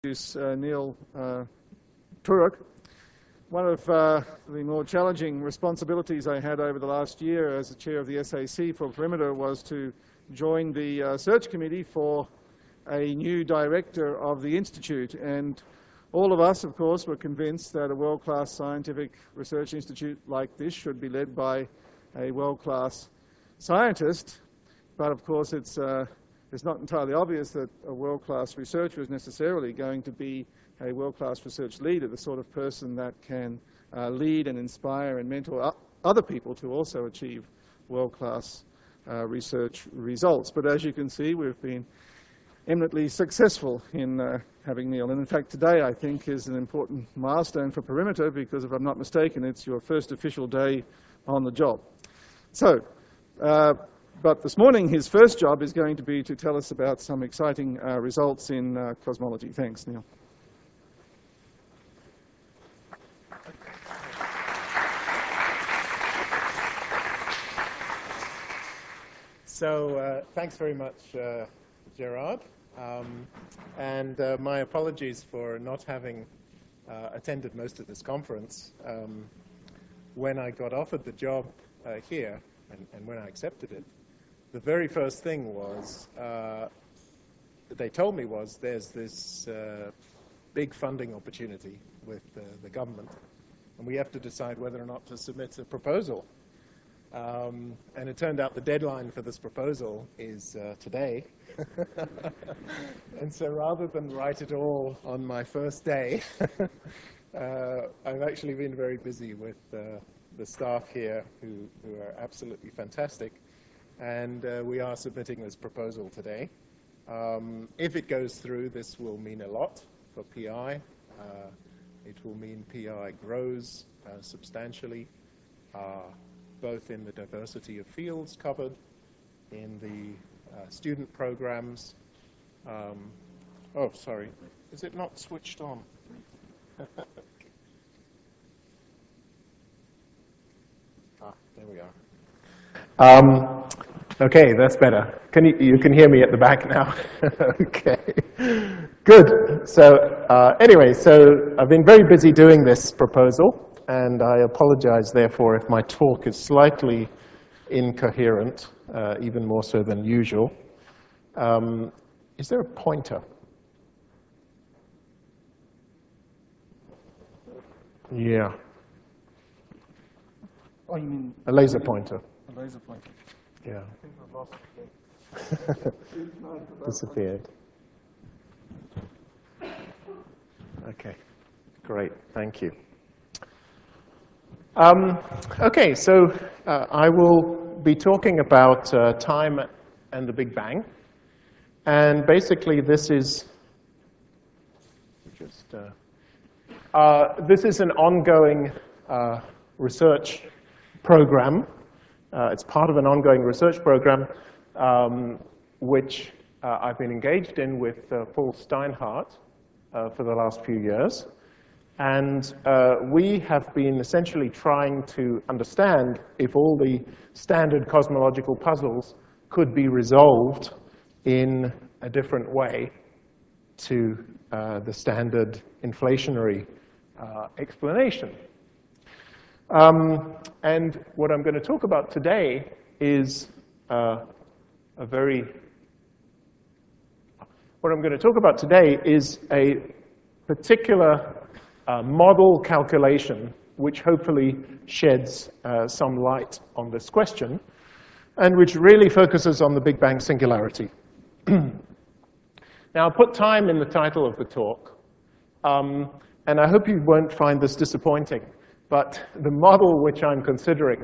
introduce Neil Turok. One of the more challenging responsibilities I had over the last year as the chair of the SAC for Perimeter was to join the search committee for a new director of the Institute. And all of us, of course, were convinced that a world-class scientific research institute like this should be led by a world-class scientist. But of course, it's not entirely obvious that a world-class researcher is necessarily going to be a world-class research leader, the sort of person that can lead and inspire and mentor other people to also achieve world-class research results. But as you can see, we've been eminently successful in having Neil. And in fact, today I think is an important milestone for Perimeter because if I'm not mistaken, it's your first official day on the job. So, but this morning, his first job is going to be to tell us about some exciting results in cosmology. Thanks, Neil. So thanks very much, Gerard. And my apologies for not having attended most of this conference. When I got offered the job here, and when I accepted it, the very first thing was, they told me was, there's this big funding opportunity with the government, and we have to decide whether or not to submit a proposal. And it turned out the deadline for this proposal is today. And so rather than write it all on my first day, I've actually been very busy with the staff here who are absolutely fantastic. And we are submitting this proposal today. If it goes through, this will mean a lot for PI. It will mean PI grows substantially, both in the diversity of fields covered, in the student programs. Oh, sorry. Is it not switched on? There we are. Okay, that's better. You can hear me at the back now. Okay, good. So anyway, so I've been very busy doing this proposal, and I apologize, therefore, if my talk is slightly incoherent, even more so than usual. Is there a pointer? Yeah. Oh, you mean a laser pointer? A laser pointer. Yeah. I think I've lost it. Disappeared. Okay, great, thank you. Okay, so I will be talking about time and the Big Bang. And basically this is just, this is an ongoing research program. It's part of an ongoing research program which I've been engaged in with Paul Steinhardt for the last few years. And we have been essentially trying to understand if all the standard cosmological puzzles could be resolved in a different way to the standard inflationary explanation. And what I'm going to talk about today is a particular model calculation which hopefully sheds some light on this question and which really focuses on the Big Bang singularity. Now, I'll put time in the title of the talk, and I hope you won't find this disappointing, but the model which I'm considering,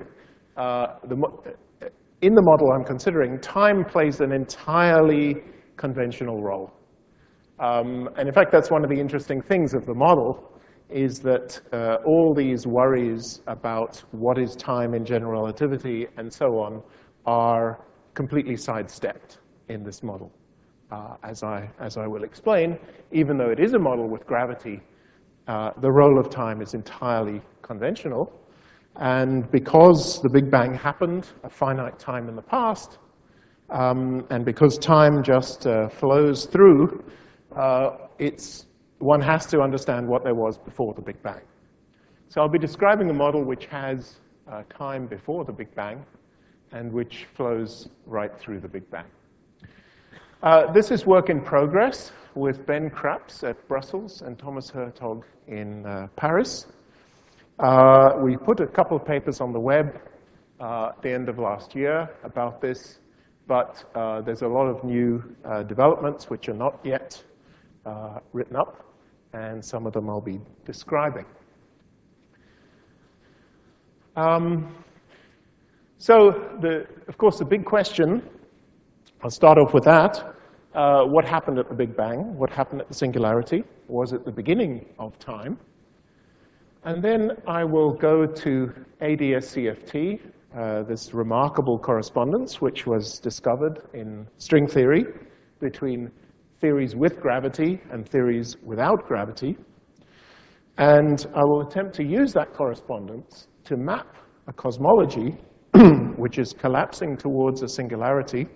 in the model I'm considering, time plays an entirely conventional role. And in fact, that's one of the interesting things of the model, is that all these worries about what is time in general relativity and so on are completely sidestepped in this model. As I will explain, even though it is a model with gravity, the role of time is entirely conventional. And because the Big Bang happened a finite time in the past, and because time just flows through, it's one has to understand what there was before the Big Bang. So I'll be describing a model which has time before the Big Bang and which flows right through the Big Bang. This is work in progress with Ben Krapps at Brussels and Thomas Hertog in Paris. We put a couple of papers on the web at the end of last year about this, but there's a lot of new developments which are not yet written up, and some of them I'll be describing. So, of course, the big question, I'll start off with that. What happened at the Big Bang? What happened at the singularity? Was it the beginning of time? And then I will go to ADS-CFT, this remarkable correspondence which was discovered in string theory between theories with gravity and theories without gravity. And I will attempt to use that correspondence to map a cosmology which is collapsing towards a singularity.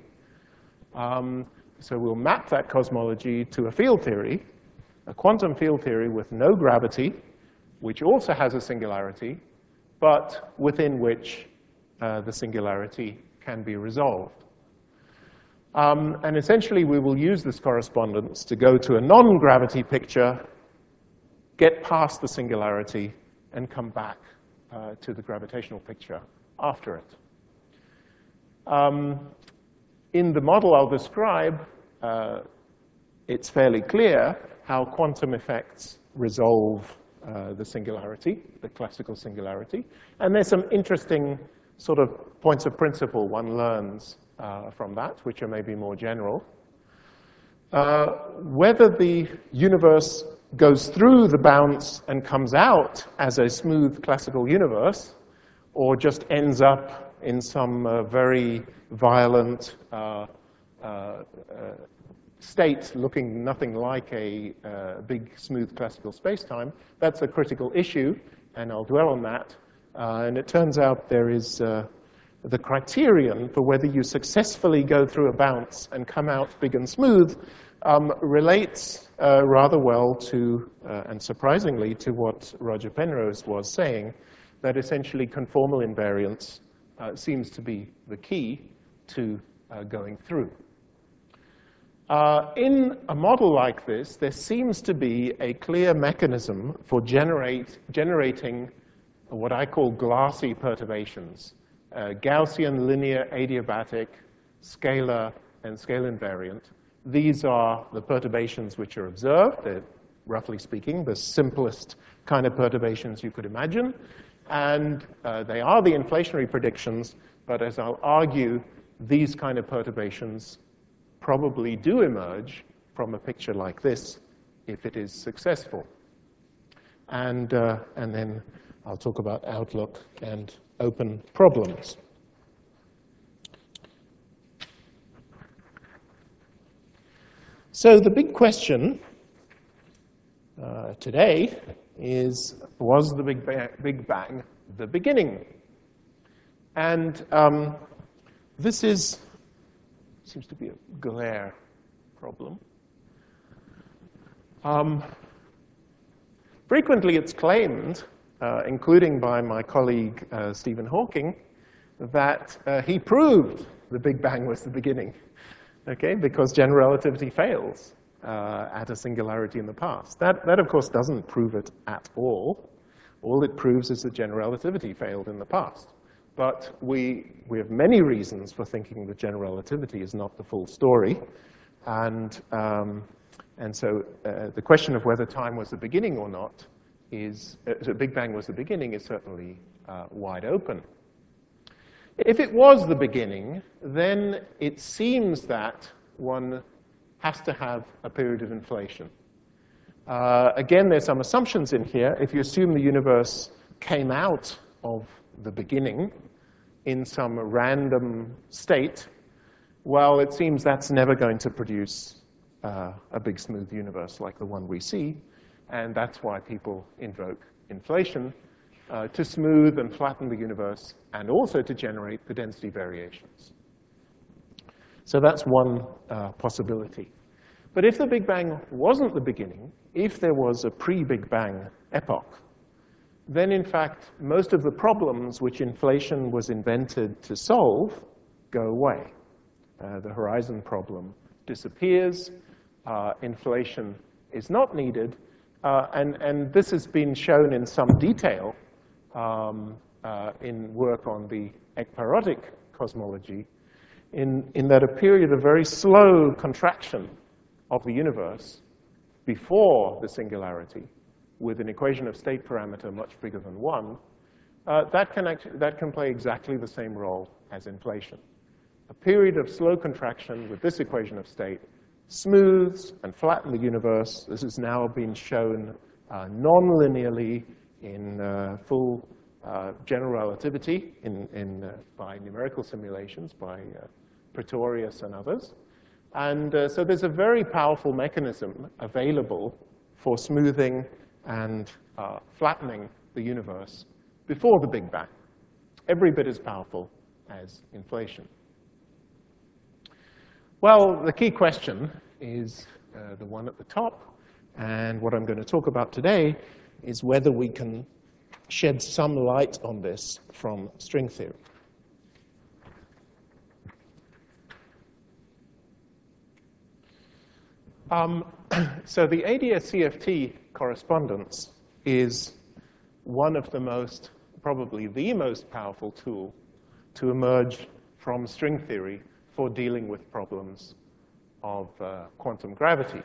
So we'll map that cosmology to a field theory, a quantum field theory with no gravity, which also has a singularity, but within which the singularity can be resolved. And essentially, we will use this correspondence to go to a non-gravity picture, get past the singularity, and come back to the gravitational picture after it. In the model I'll describe, it's fairly clear how quantum effects resolve the singularity, the classical singularity. And there's some interesting sort of points of principle one learns from that, which are maybe more general. Whether the universe goes through the bounce and comes out as a smooth classical universe, or just ends up in some very violent state looking nothing like a big, smooth classical space-time, that's a critical issue, and I'll dwell on that. And it turns out there is the criterion for whether you successfully go through a bounce and come out big and smooth relates rather well to, and surprisingly, to what Roger Penrose was saying, that essentially conformal invariance seems to be the key to going through. In a model like this, there seems to be a clear mechanism for generating what I call glassy perturbations, Gaussian, linear, adiabatic, scalar, and scale invariant. These are the perturbations which are observed. They're, roughly speaking, the simplest kind of perturbations you could imagine. And they are the inflationary predictions, but as I'll argue, these kind of perturbations probably do emerge from a picture like this if it is successful. And then I'll talk about outlook and open problems. So the big question today is, was the Big Bang the beginning? And this seems to be a glare problem. Frequently it's claimed, including by my colleague Stephen Hawking, that he proved the Big Bang was the beginning, okay, because general relativity fails at a singularity in the past. That, of course, doesn't prove it at all. All it proves is that general relativity failed in the past. But we have many reasons for thinking that general relativity is not the full story. And so the question of whether time was the beginning or not is, the Big Bang was the beginning is certainly wide open. If it was the beginning, then it seems that one has to have a period of inflation. Again, there's some assumptions in here. If you assume the universe came out of the beginning in some random state, well, it seems that's never going to produce a big smooth universe like the one we see, and that's why people invoke inflation to smooth and flatten the universe and also to generate the density variations. So that's one possibility. But if the Big Bang wasn't the beginning, if there was a pre-Big Bang epoch, then in fact, most of the problems which inflation was invented to solve go away. The horizon problem disappears, inflation is not needed, and this has been shown in some detail in work on the ekpyrotic cosmology, in that a period of very slow contraction of the universe before the singularity, with an equation of state parameter much bigger than 1, that can play exactly the same role as inflation. A period of slow contraction with this equation of state smooths and flattens the universe. This has now been shown non-linearly in full general relativity by numerical simulations by Pretorius and others. And so there's a very powerful mechanism available for smoothing and flattening the universe before the Big Bang. Every bit as powerful as inflation. Well, the key question is the one at the top. And what I'm going to talk about today is whether we can shed some light on this from string theory. So the ADS-CFT correspondence is one of the most, probably the most powerful tool to emerge from string theory for dealing with problems of quantum gravity.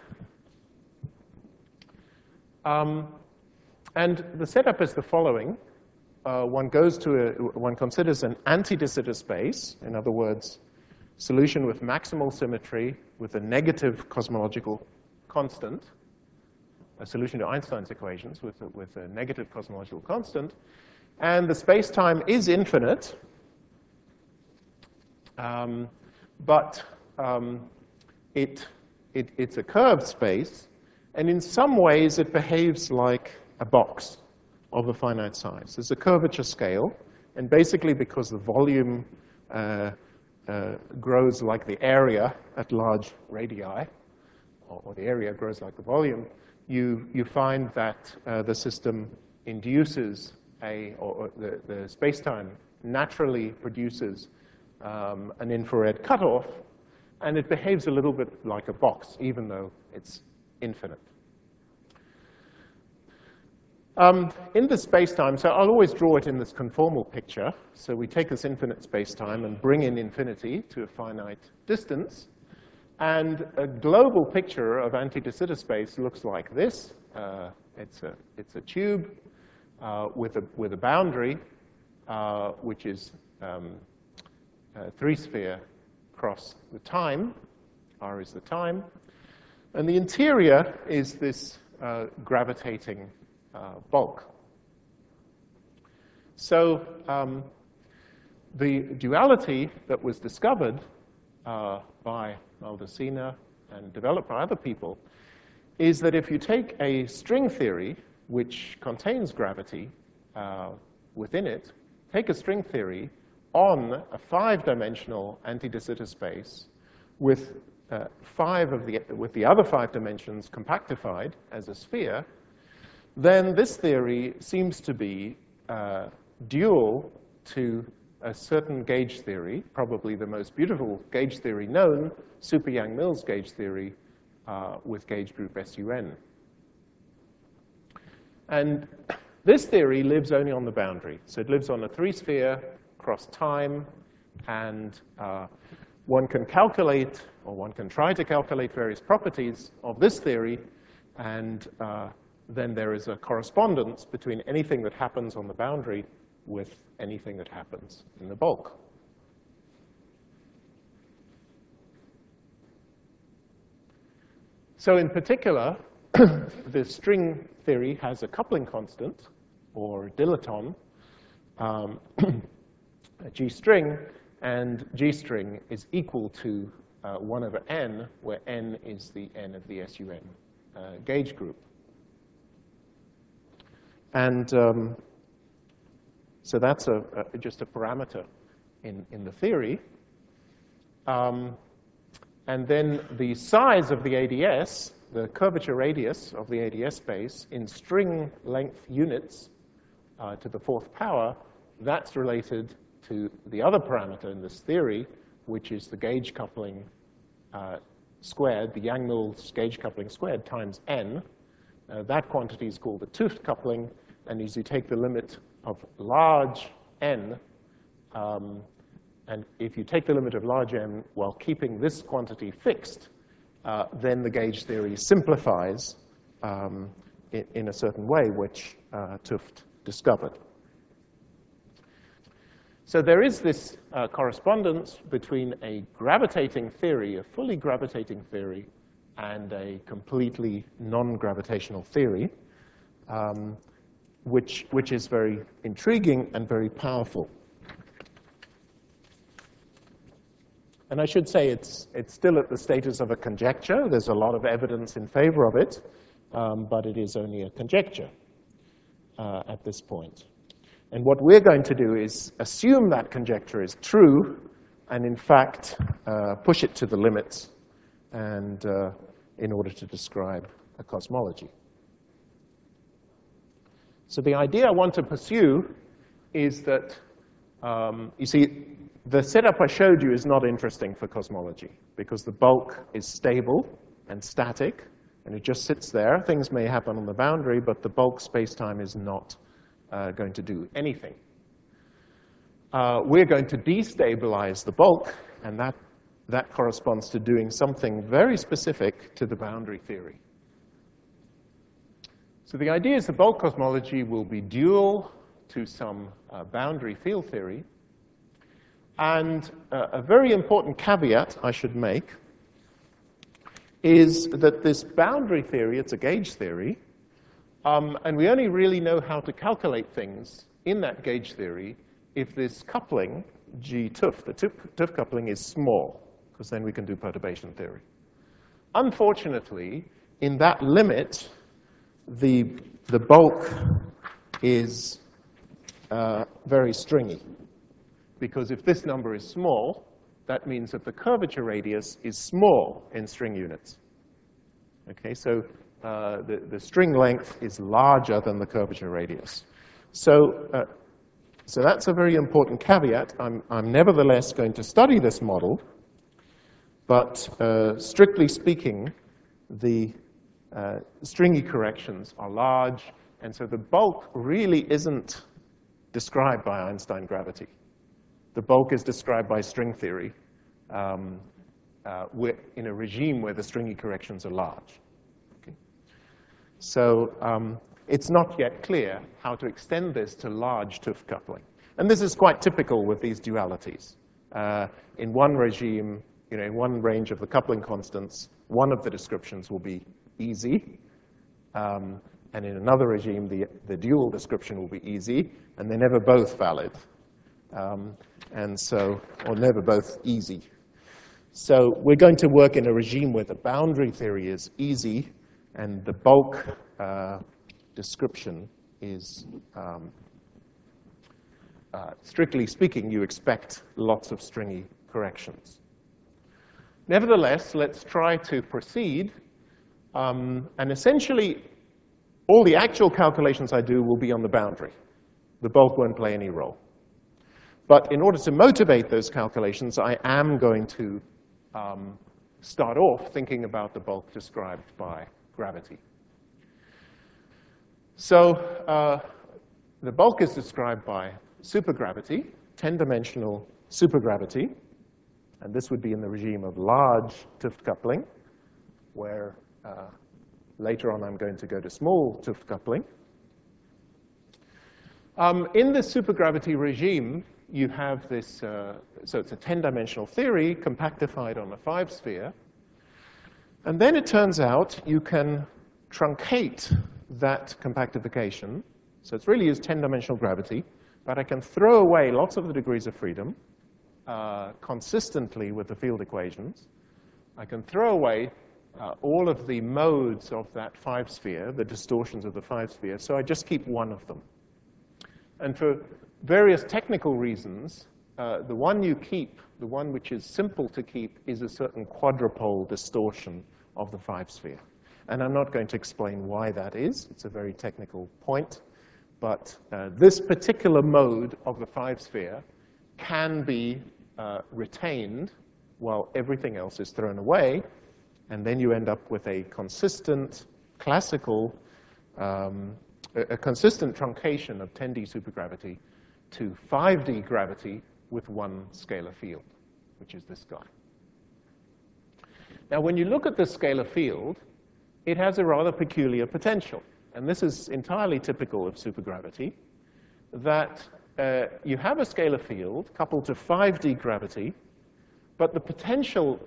And the setup is the following. One considers an anti-de Sitter space, in other words, solution with maximal symmetry with a negative cosmological constant, a solution to Einstein's equations with a negative cosmological constant, and the space-time is infinite, but it's a curved space, and in some ways it behaves like a box of a finite size. There's a curvature scale, and basically because the volume grows like the area at large radii, or the area grows like the volume, you find that the system induces or the space-time naturally produces an infrared cutoff, and it behaves a little bit like a box, even though it's infinite. In the space-time, so I'll always draw it in this conformal picture. So we take this infinite space-time and bring in infinity to a finite distance. And a global picture of anti-de Sitter space looks like this. It's a tube with a boundary, which is a three-sphere across the time. R is the time. And the interior is this gravitating bulk. So the duality that was discovered by Maldacena and developed by other people is that if you take a string theory which contains gravity within it, take a string theory on a 5-dimensional anti-de Sitter space with the other 5 dimensions compactified as a sphere, then this theory seems to be dual to a certain gauge theory, probably the most beautiful gauge theory known, Super Yang-Mills gauge theory with gauge group SUN. And this theory lives only on the boundary. So it lives on a 3-sphere across time, and one can calculate, or one can try to calculate various properties of this theory, and then there is a correspondence between anything that happens on the boundary with anything that happens in the bulk. So in particular, the string theory has a coupling constant, or dilaton, G string, and G string is equal to 1 over n, where n is the n of the SUN gauge group. And so that's just a parameter in the theory. And then the size of the ADS the curvature radius of the ADS space in string length units to the fourth power, that's related to the other parameter in this theory, which is the gauge coupling squared, the Yang-Mills gauge coupling squared times n. That quantity is called the 't Hooft coupling, and as you take the limit of large n, and if you take the limit of large n while keeping this quantity fixed, then the gauge theory simplifies in a certain way, which 't Hooft discovered. So there is this correspondence between a gravitating theory, a fully gravitating theory, and a completely non-gravitational theory, which is very intriguing and very powerful. And I should say it's still at the status of a conjecture. There's a lot of evidence in favor of it, but it is only a conjecture at this point. And what we're going to do is assume that conjecture is true, and in fact, push it to the limits and in order to describe a cosmology. So the idea I want to pursue is that, you see, the setup I showed you is not interesting for cosmology because the bulk is stable and static, and it just sits there. Things may happen on the boundary, but the bulk spacetime is not going to do anything. We're going to destabilize the bulk, and that corresponds to doing something very specific to the boundary theory. So the idea is the bulk cosmology will be dual to some boundary field theory. And a very important caveat I should make is that this boundary theory, it's a gauge theory, and we only really know how to calculate things in that gauge theory if this coupling, G-'t Hooft, the 't Hooft coupling is small, because then we can do perturbation theory. Unfortunately, in that limit, the bulk is very stringy. Because if this number is small, that means that the curvature radius is small in string units. Okay, so the string length is larger than the curvature radius. So that's a very important caveat. I'm nevertheless going to study this model, but strictly speaking, the stringy corrections are large, and so the bulk really isn't described by Einstein gravity. The bulk is described by string theory in a regime where the stringy corrections are large. Okay. So it's not yet clear how to extend this to large 't Hooft coupling. And this is quite typical with these dualities. In one regime, in one range of the coupling constants, one of the descriptions will be easy. And in another regime, the dual description will be easy, and they're never both valid. And so, or never both easy. So we're going to work in a regime where the boundary theory is easy, and the bulk description is, strictly speaking, you expect lots of stringy corrections. Nevertheless, let's try to proceed. And essentially, all the actual calculations I do will be on the boundary. The bulk won't play any role. But in order to motivate those calculations, I am going to start off thinking about the bulk described by gravity. So the bulk is described by supergravity, 10-dimensional supergravity. And this would be in the regime of large 't Hooft coupling, where later on I'm going to go to small 't Hooft coupling. In this supergravity regime, you have this, so it's a 10-dimensional theory compactified on a 5-sphere. And then it turns out you can truncate that compactification. So it's really used 10-dimensional gravity, but I can throw away lots of the degrees of freedom consistently with the field equations. I can throw away all of the modes of that 5-sphere, the distortions of the 5-sphere, so I just keep one of them. And for various technical reasons, the one you keep, the one which is simple to keep, is a certain quadrupole distortion of the 5-sphere. And I'm not going to explain why that is. It's a very technical point. But this particular mode of the five-sphere can be retained while everything else is thrown away. And then you end up with a consistent, classical, a consistent truncation of 10D supergravity to 5D gravity with one scalar field, which is this guy. Now, when you look at this scalar field, it has a rather peculiar potential. And this is entirely typical of supergravity, that you have a scalar field coupled to 5D gravity, but the potential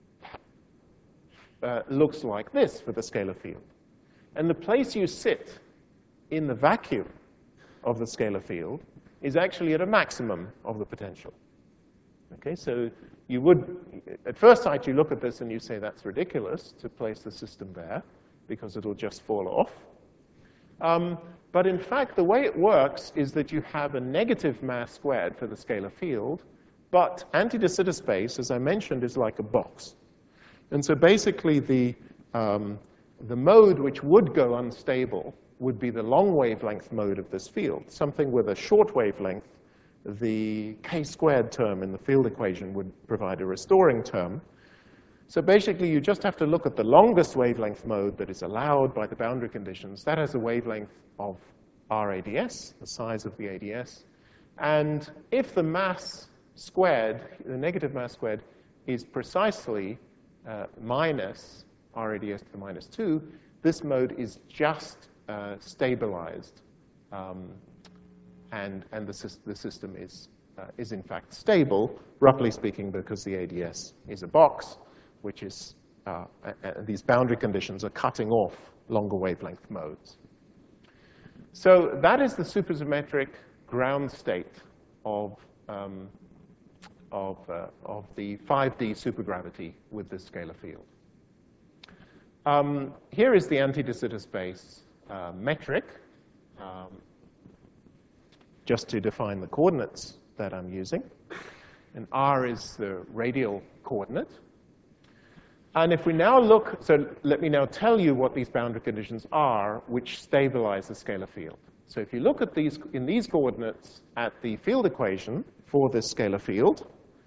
looks like this for the scalar field. And the place you sit in the vacuum of the scalar field is actually at a maximum of the potential. Okay, so you would, at first sight, you look at this and you say that's ridiculous to place the system there because it'll just fall off. But in fact, the way it works is that you have a negative mass squared for the scalar field, but anti-de Sitter space, as I mentioned, is like a box. And so basically, the mode which would go unstable would be the long wavelength mode of this field. Something with a short wavelength, the k-squared term in the field equation would provide a restoring term. So basically, you just have to look at the longest wavelength mode that is allowed by the boundary conditions. That has a wavelength of RADS, the size of the ADS. And if the mass squared, the negative mass squared, is precisely minus RADS to the minus 2, this mode is just stabilized. And the system is in fact stable, roughly speaking, because the ADS is a box, which is, these boundary conditions are cutting off longer wavelength modes. So that is the supersymmetric ground state of the 5D supergravity with this scalar field. Here is the anti-de Sitter space metric, just to define the coordinates that I'm using. And R is the radial coordinate. And if we now look, so let me now tell you what these boundary conditions are which stabilize the scalar field. So if you look at these, in these coordinates at the field equation for this scalar field,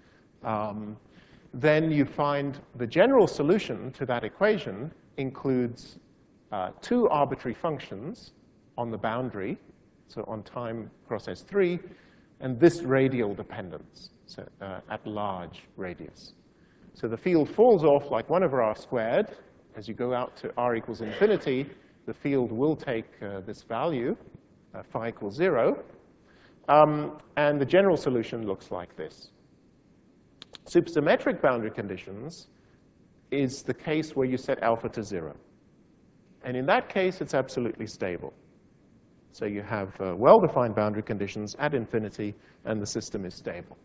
then you find the general solution to that equation includes two arbitrary functions on the boundary, so on time cross S3, and this radial dependence, so at large radius. So the field falls off like 1 over r squared. As you go out to r equals infinity, the field will take this value, phi equals 0. And the general solution looks like this. Supersymmetric boundary conditions is the case where you set alpha to 0. And in that case, it's absolutely stable. So you have well-defined boundary conditions at infinity, and the system is stable.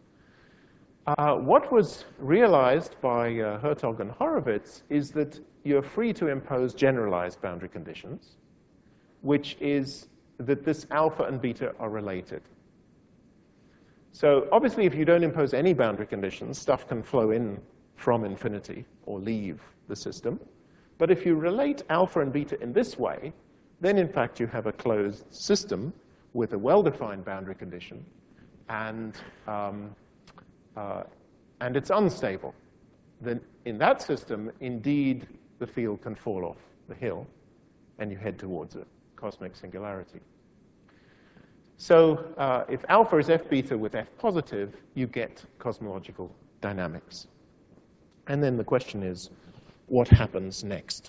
What was realized by Hertog and Horowitz is that you're free to impose generalized boundary conditions, which is that this alpha and beta are related. So obviously, if you don't impose any boundary conditions, stuff can flow in from infinity or leave the system. But if you relate alpha and beta in this way, then in fact you have a closed system with a well-defined boundary condition, and it's unstable. Then in that system, indeed, the field can fall off the hill, and you head towards a cosmic singularity. So if alpha is f beta with f positive, you get cosmological dynamics. And then the question is, what happens next?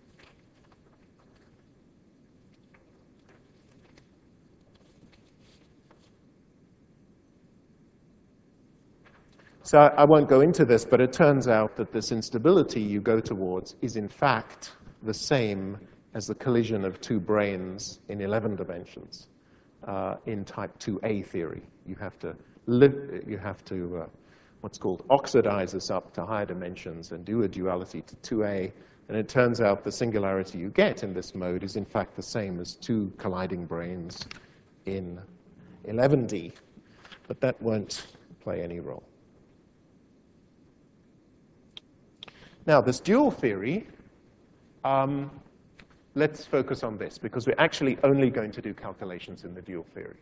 So I won't go into this, but it turns out that this instability you go towards is in fact the same as the collision of two branes in 11 dimensions in type 2A theory. You have to what's called oxidize this up to higher dimensions and do a duality to 2A. And it turns out the singularity you get in this mode is in fact the same as two colliding branes in 11D. But that won't play any role. Now, this dual theory let's focus on this, because we're actually only going to do calculations in the dual theory.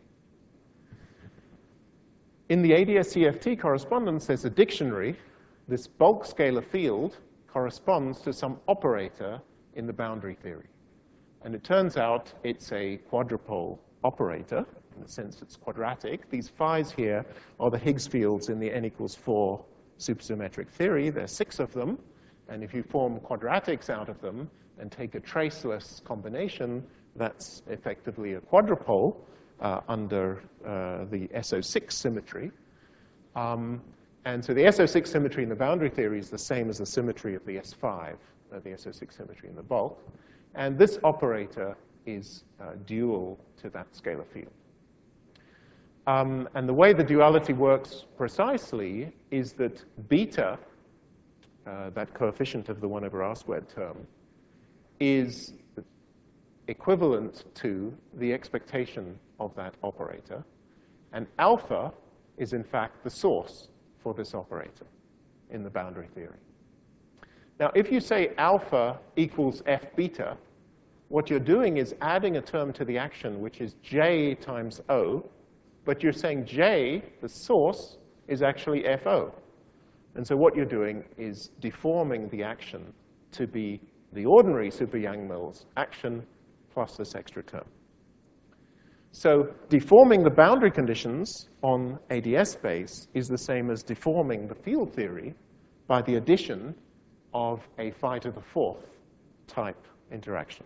In the ADS-CFT correspondence, there's a dictionary. This bulk scalar field corresponds to some operator in the boundary theory. And it turns out it's a quadrupole operator, in the sense it's quadratic. These phi's here are the Higgs fields in the n equals 4 supersymmetric theory. There are 6 of them. And if you form quadratics out of them and take a traceless combination, that's effectively a quadrupole under the SO6 symmetry. And so the SO6 symmetry in the boundary theory is the same as the symmetry of the S5, the SO6 symmetry in the bulk. And this operator is dual to that scalar field. And the way the duality works precisely is that beta, that coefficient of the 1 over r squared term, is equivalent to the expectation of that operator. And alpha is, in fact, the source for this operator in the boundary theory. Now, if you say alpha equals f beta, what you're doing is adding a term to the action, which is j times O, but you're saying j, the source, is actually FO. And so what you're doing is deforming the action to be the ordinary super Yang-Mills action plus this extra term. So deforming the boundary conditions on ADS space is the same as deforming the field theory by the addition of a phi to the 4th type interaction.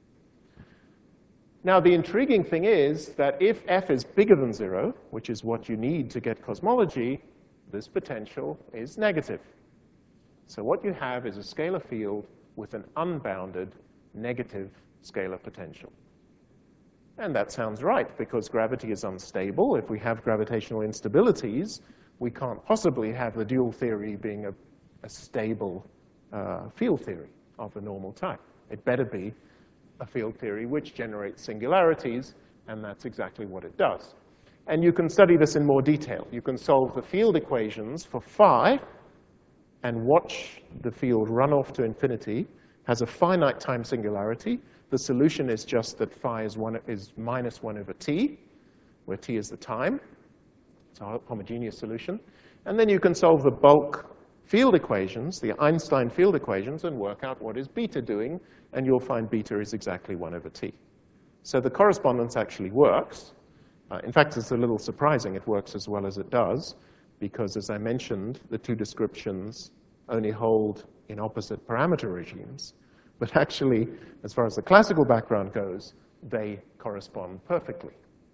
Now, the intriguing thing is that if f is bigger than 0, which is what you need to get cosmology, this potential is negative. So what you have is a scalar field with an unbounded negative scalar potential. And that sounds right, because gravity is unstable. If we have gravitational instabilities, we can't possibly have the dual theory being a stable field theory of a normal type. It better be a field theory which generates singularities, and that's exactly what it does. And you can study this in more detail. You can solve the field equations for phi and watch the field run off to infinity, has a finite time singularity. The solution is just that phi is minus 1 over t, where t is the time. It's a homogeneous solution. And then you can solve the bulk field equations, the Einstein field equations, and work out what is beta doing, and you'll find beta is exactly 1 over t. So the correspondence actually works. In fact, it's a little surprising it works as well as it does, because as I mentioned, the two descriptions only hold in opposite parameter regimes. But actually, as far as the classical background goes, they correspond perfectly.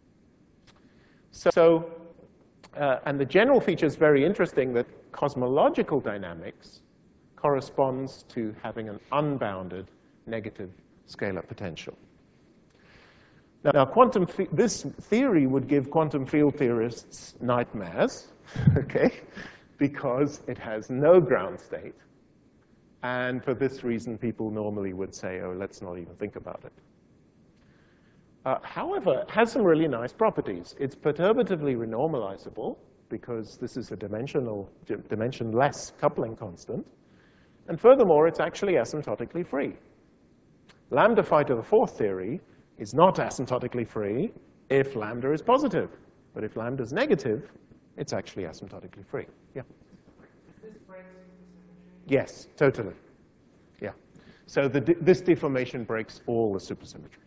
And the general feature is very interesting, that cosmological dynamics corresponds to having an unbounded negative scalar potential. Now, this theory would give quantum field theorists nightmares, okay, because it has no ground state. And for this reason, people normally would say, oh, let's not even think about it. However, it has some really nice properties. It's perturbatively renormalizable, because this is a dimensionless coupling constant. And furthermore, it's actually asymptotically free. Lambda phi to the 4th theory is not asymptotically free if lambda is positive. But if lambda is negative, it's actually asymptotically free. Yeah? Yes, totally. Yeah. So this deformation breaks all the supersymmetry.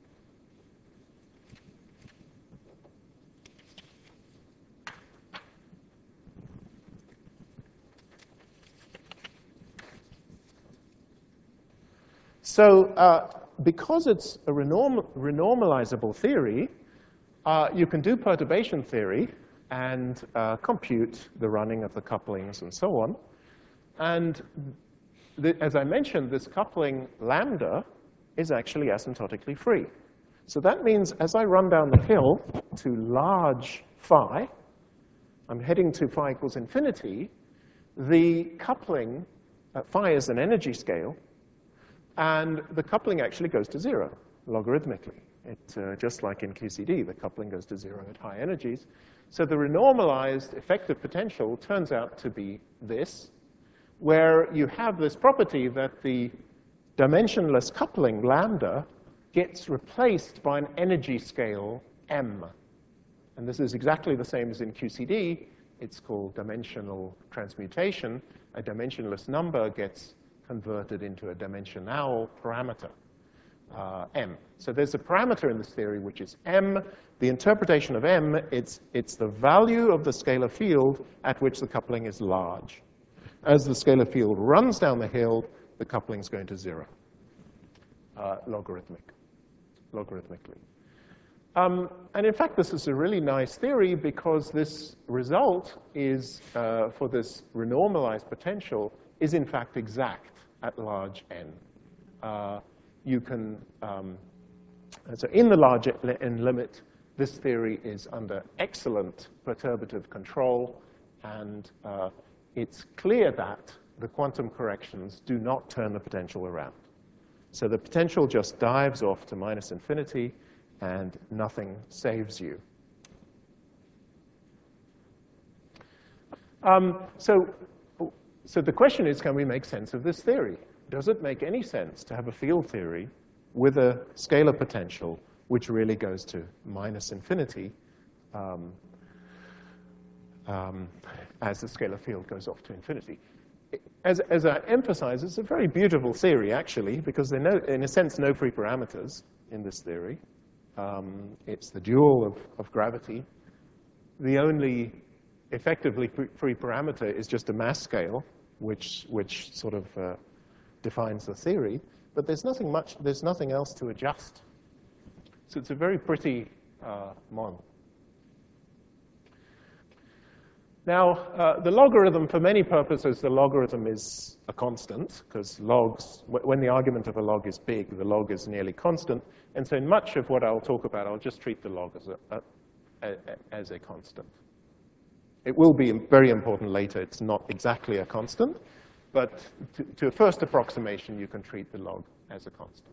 So because it's a renormalizable theory, you can do perturbation theory and compute the running of the couplings and so on. And as I mentioned, this coupling lambda is actually asymptotically free. So that means as I run down the hill to large phi, I'm heading to phi equals infinity, the coupling, phi is an energy scale, and the coupling actually goes to 0 logarithmically. Just like in QCD, the coupling goes to 0 at high energies. So the renormalized effective potential turns out to be this, where you have this property that the dimensionless coupling, lambda, gets replaced by an energy scale, m. And this is exactly the same as in QCD. It's called dimensional transmutation. A dimensionless number gets converted into a dimensional parameter, m. So there's a parameter in this theory, which is m. The interpretation of m, it's the value of the scalar field at which the coupling is large. As the scalar field runs down the hill, the coupling is going to 0, logarithmically. And in fact, this is a really nice theory because this result is, for this renormalized potential, is in fact exact at large n. You can, so in the large n limit, this theory is under excellent perturbative control, and it's clear that the quantum corrections do not turn the potential around. So the potential just dives off to minus infinity, and nothing saves you. So the question is, can we make sense of this theory? Does it make any sense to have a field theory with a scalar potential which really goes to minus infinity as the scalar field goes off to infinity? As I emphasize, it's a very beautiful theory, actually, because there are, in a sense, no free parameters in this theory. It's the dual of gravity. The only effectively free parameter is just a mass scale, which sort of defines the theory. But there's nothing else to adjust. So it's a very pretty model. Now, the logarithm, for many purposes, the logarithm is a constant, because logs, when the argument of a log is big, the log is nearly constant. And so in much of what I'll talk about, I'll just treat the log as a constant. It will be very important later. It's not exactly a constant. But to a first approximation, you can treat the log as a constant.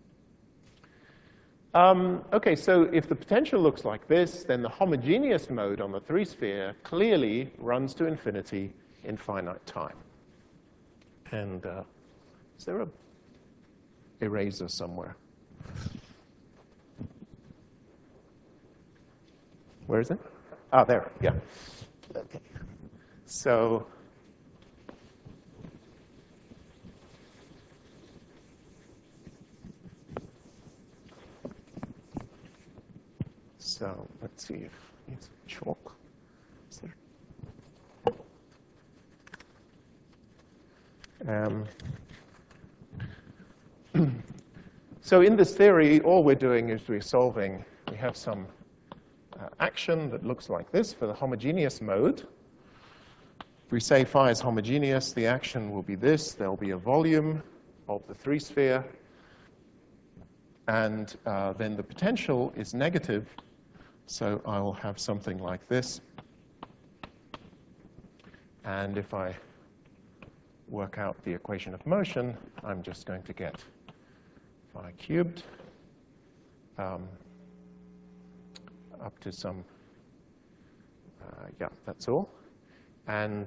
OK, so if the potential looks like this, then the homogeneous mode on the three-sphere clearly runs to infinity in finite time. And is there an eraser somewhere? Where is it? Ah, there, yeah. OK. So let's see if it's chalk. Is there? So in this theory, all we're doing is we have some action that looks like this for the homogeneous mode. If we say phi is homogeneous, the action will be this. There'll be a volume of the three-sphere. And then the potential is negative. So I will have something like this. And if I work out the equation of motion, I'm just going to get phi cubed up to some, yeah, that's all. And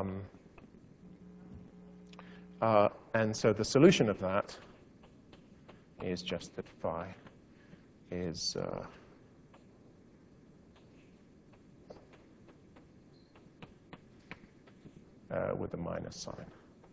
so the solution of that is just that phi is with a minus sign.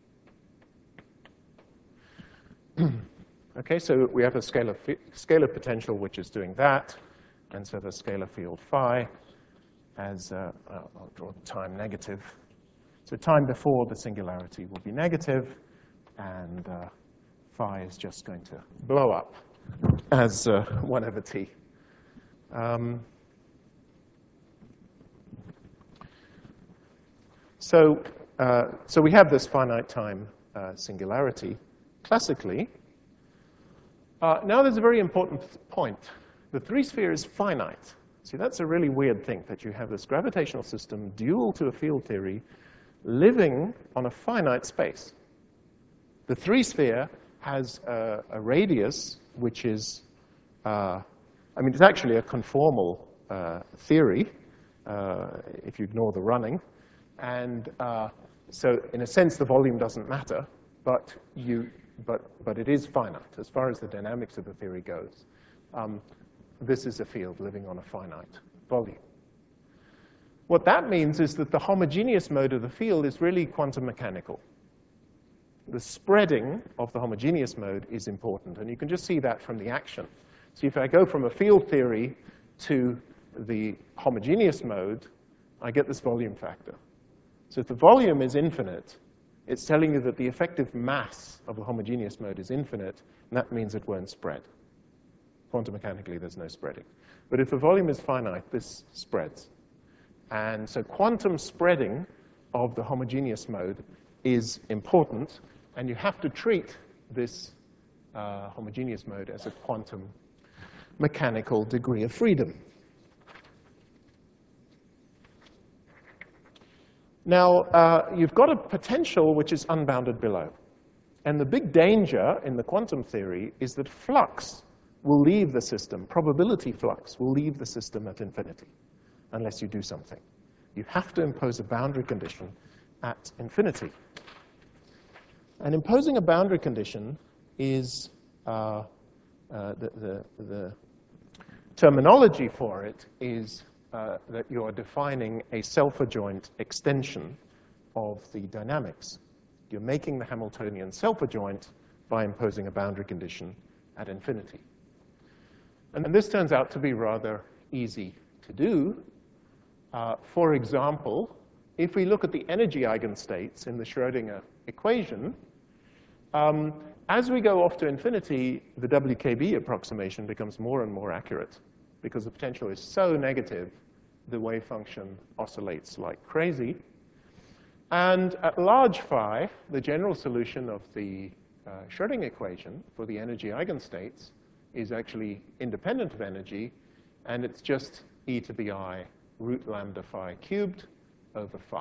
OK, so we have a scalar potential which is doing that. And so the scalar field phi as, I'll draw time negative. So time before the singularity will be negative, and phi is just going to blow up as 1 over t. So we have this finite time singularity classically. Now there's a very important point. The three-sphere is finite. See, that's a really weird thing, that you have this gravitational system dual to a field theory living on a finite space. The three-sphere has a radius which is, I mean, it's actually a conformal theory, if you ignore the running. And so in a sense, the volume doesn't matter. But but it is finite. As far as the dynamics of the theory goes, this is a field living on a finite volume. What that means is that the homogeneous mode of the field is really quantum mechanical. The spreading of the homogeneous mode is important, and you can just see that from the action. So if I go from a field theory to the homogeneous mode, I get this volume factor. So if the volume is infinite, it's telling you that the effective mass of the homogeneous mode is infinite, and that means it won't spread. Quantum mechanically, there's no spreading. But if the volume is finite, this spreads. And so quantum spreading of the homogeneous mode is important, and you have to treat this homogeneous mode as a quantum mechanical degree of freedom. Now, you've got a potential which is unbounded below. And the big danger in the quantum theory is that flux will leave the system, probability flux will leave the system at infinity, unless you do something. You have to impose a boundary condition at infinity. And imposing a boundary condition is, the terminology for it is that you're defining a self-adjoint extension of the dynamics. You're making the Hamiltonian self-adjoint by imposing a boundary condition at infinity. And this turns out to be rather easy to do. For example, if we look at the energy eigenstates in the Schrödinger equation, as we go off to infinity, the WKB approximation becomes more and more accurate because the potential is so negative, the wave function oscillates like crazy. And at large phi, the general solution of the Schrödinger equation for the energy eigenstates is actually independent of energy, and it's just e to the I root lambda phi cubed over phi,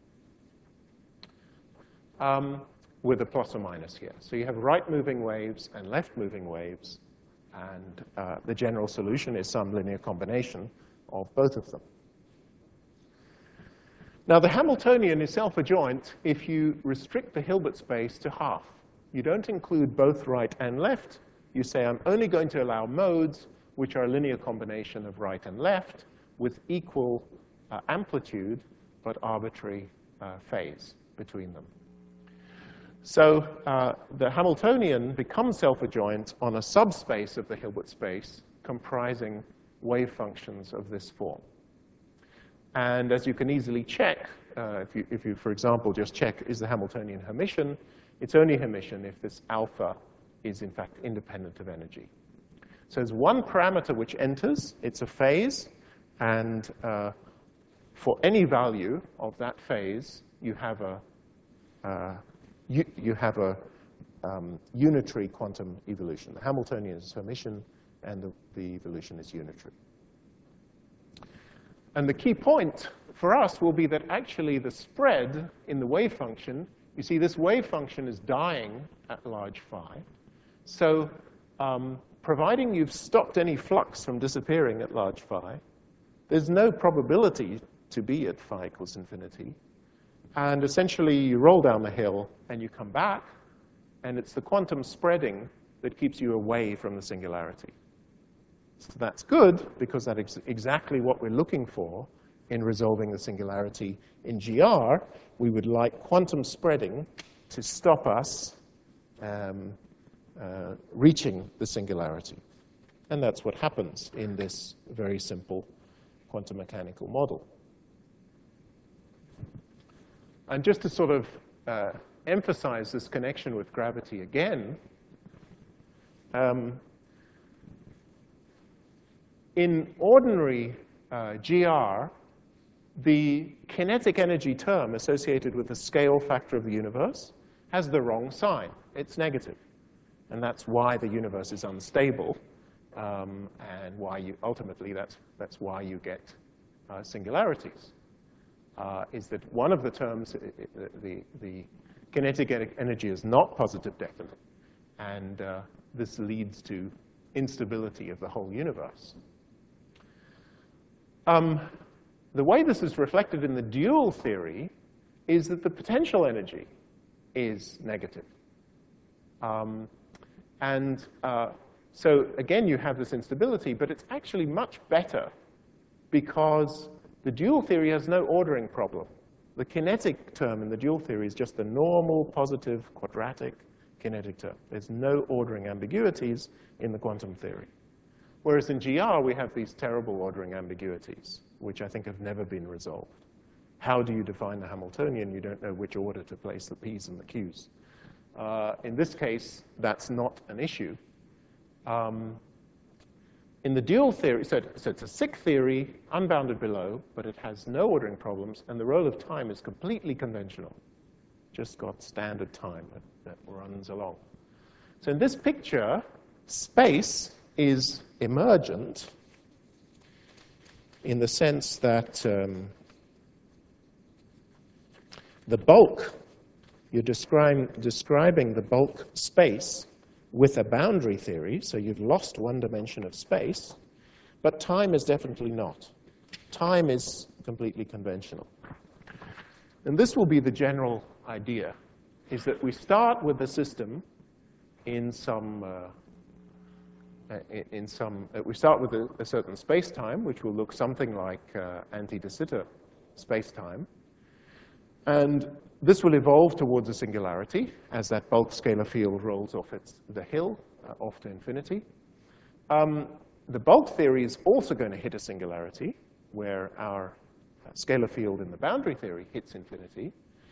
with a plus or minus here. So you have right-moving waves and left-moving waves, and the general solution is some linear combination of both of them. Now, the Hamiltonian is self-adjoint if you restrict the Hilbert space to half. You don't include both right and left. You say, I'm only going to allow modes which are a linear combination of right and left with equal amplitude, but arbitrary phase between them. So the Hamiltonian becomes self-adjoint on a subspace of the Hilbert space comprising wave functions of this form. And as you can easily check, if you, for example, just check, is the Hamiltonian Hermitian? It's only Hermitian if this alpha is, in fact, independent of energy. So there's one parameter which enters. It's a phase. And for any value of that phase, you have a unitary quantum evolution. The Hamiltonian is Hermitian, and the evolution is unitary. And the key point for us will be that actually the spread in the wave function, you see this wave function is dying at large phi. So providing you've stopped any flux from disappearing at large phi, there's no probability to be at phi equals infinity. And essentially, you roll down the hill, and you come back, and it's the quantum spreading that keeps you away from the singularity. So that's good, because that's exactly what we're looking for in resolving the singularity in GR. We would like quantum spreading to stop us reaching the singularity. And that's what happens in this very simple quantum mechanical model. And just to sort of emphasize this connection with gravity again, in ordinary GR, the kinetic energy term associated with the scale factor of the universe has the wrong sign. It's negative. And that's why the universe is unstable, and why you ultimately that's why you get singularities. Is that one of the terms, the kinetic energy is not positive definite, and this leads to instability of the whole universe. The way this is reflected in the dual theory is that the potential energy is negative. So again, you have this instability, but it's actually much better because the dual theory has no ordering problem. The kinetic term in the dual theory is just the normal positive quadratic kinetic term. There's no ordering ambiguities in the quantum theory. Whereas in GR, we have these terrible ordering ambiguities, which I think have never been resolved. How do you define the Hamiltonian? You don't know which order to place the P's and the Q's. In this case, that's not an issue. In the dual theory, so it's a sick theory, unbounded below, but it has no ordering problems, and the role of time is completely conventional. Just got standard time that runs along. So in this picture, space is emergent in the sense that the bulk, you're describing the bulk space with a boundary theory, so you've lost one dimension of space, but time is definitely not. Time is completely conventional. And this will be the general idea, is that we start with the system in some, we start with a certain space-time, which will look something like anti-de Sitter space-time. And this will evolve towards a singularity as that bulk scalar field rolls off the hill, off to infinity. The bulk theory is also going to hit a singularity, where our scalar field in the boundary theory hits infinity.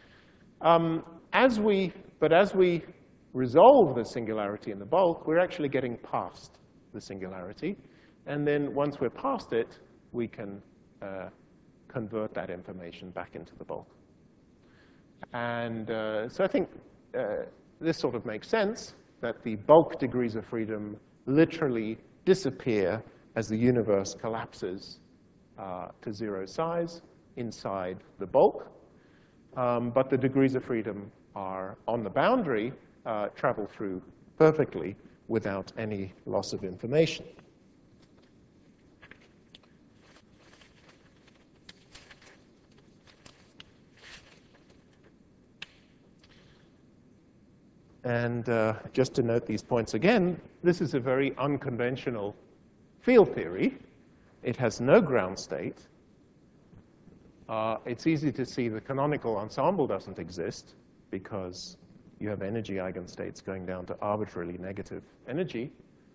As we resolve the singularity in the bulk, we're actually getting past the singularity. And then once we're past it, we can convert that information back into the bulk. And so I think this sort of makes sense, that the bulk degrees of freedom literally disappear as the universe collapses to zero size inside the bulk. But the degrees of freedom are on the boundary, travel through perfectly without any loss of information. And just to note these points again, this is a very unconventional field theory. It has no ground state. It's easy to see the canonical ensemble doesn't exist because you have energy eigenstates going down to arbitrarily negative energy.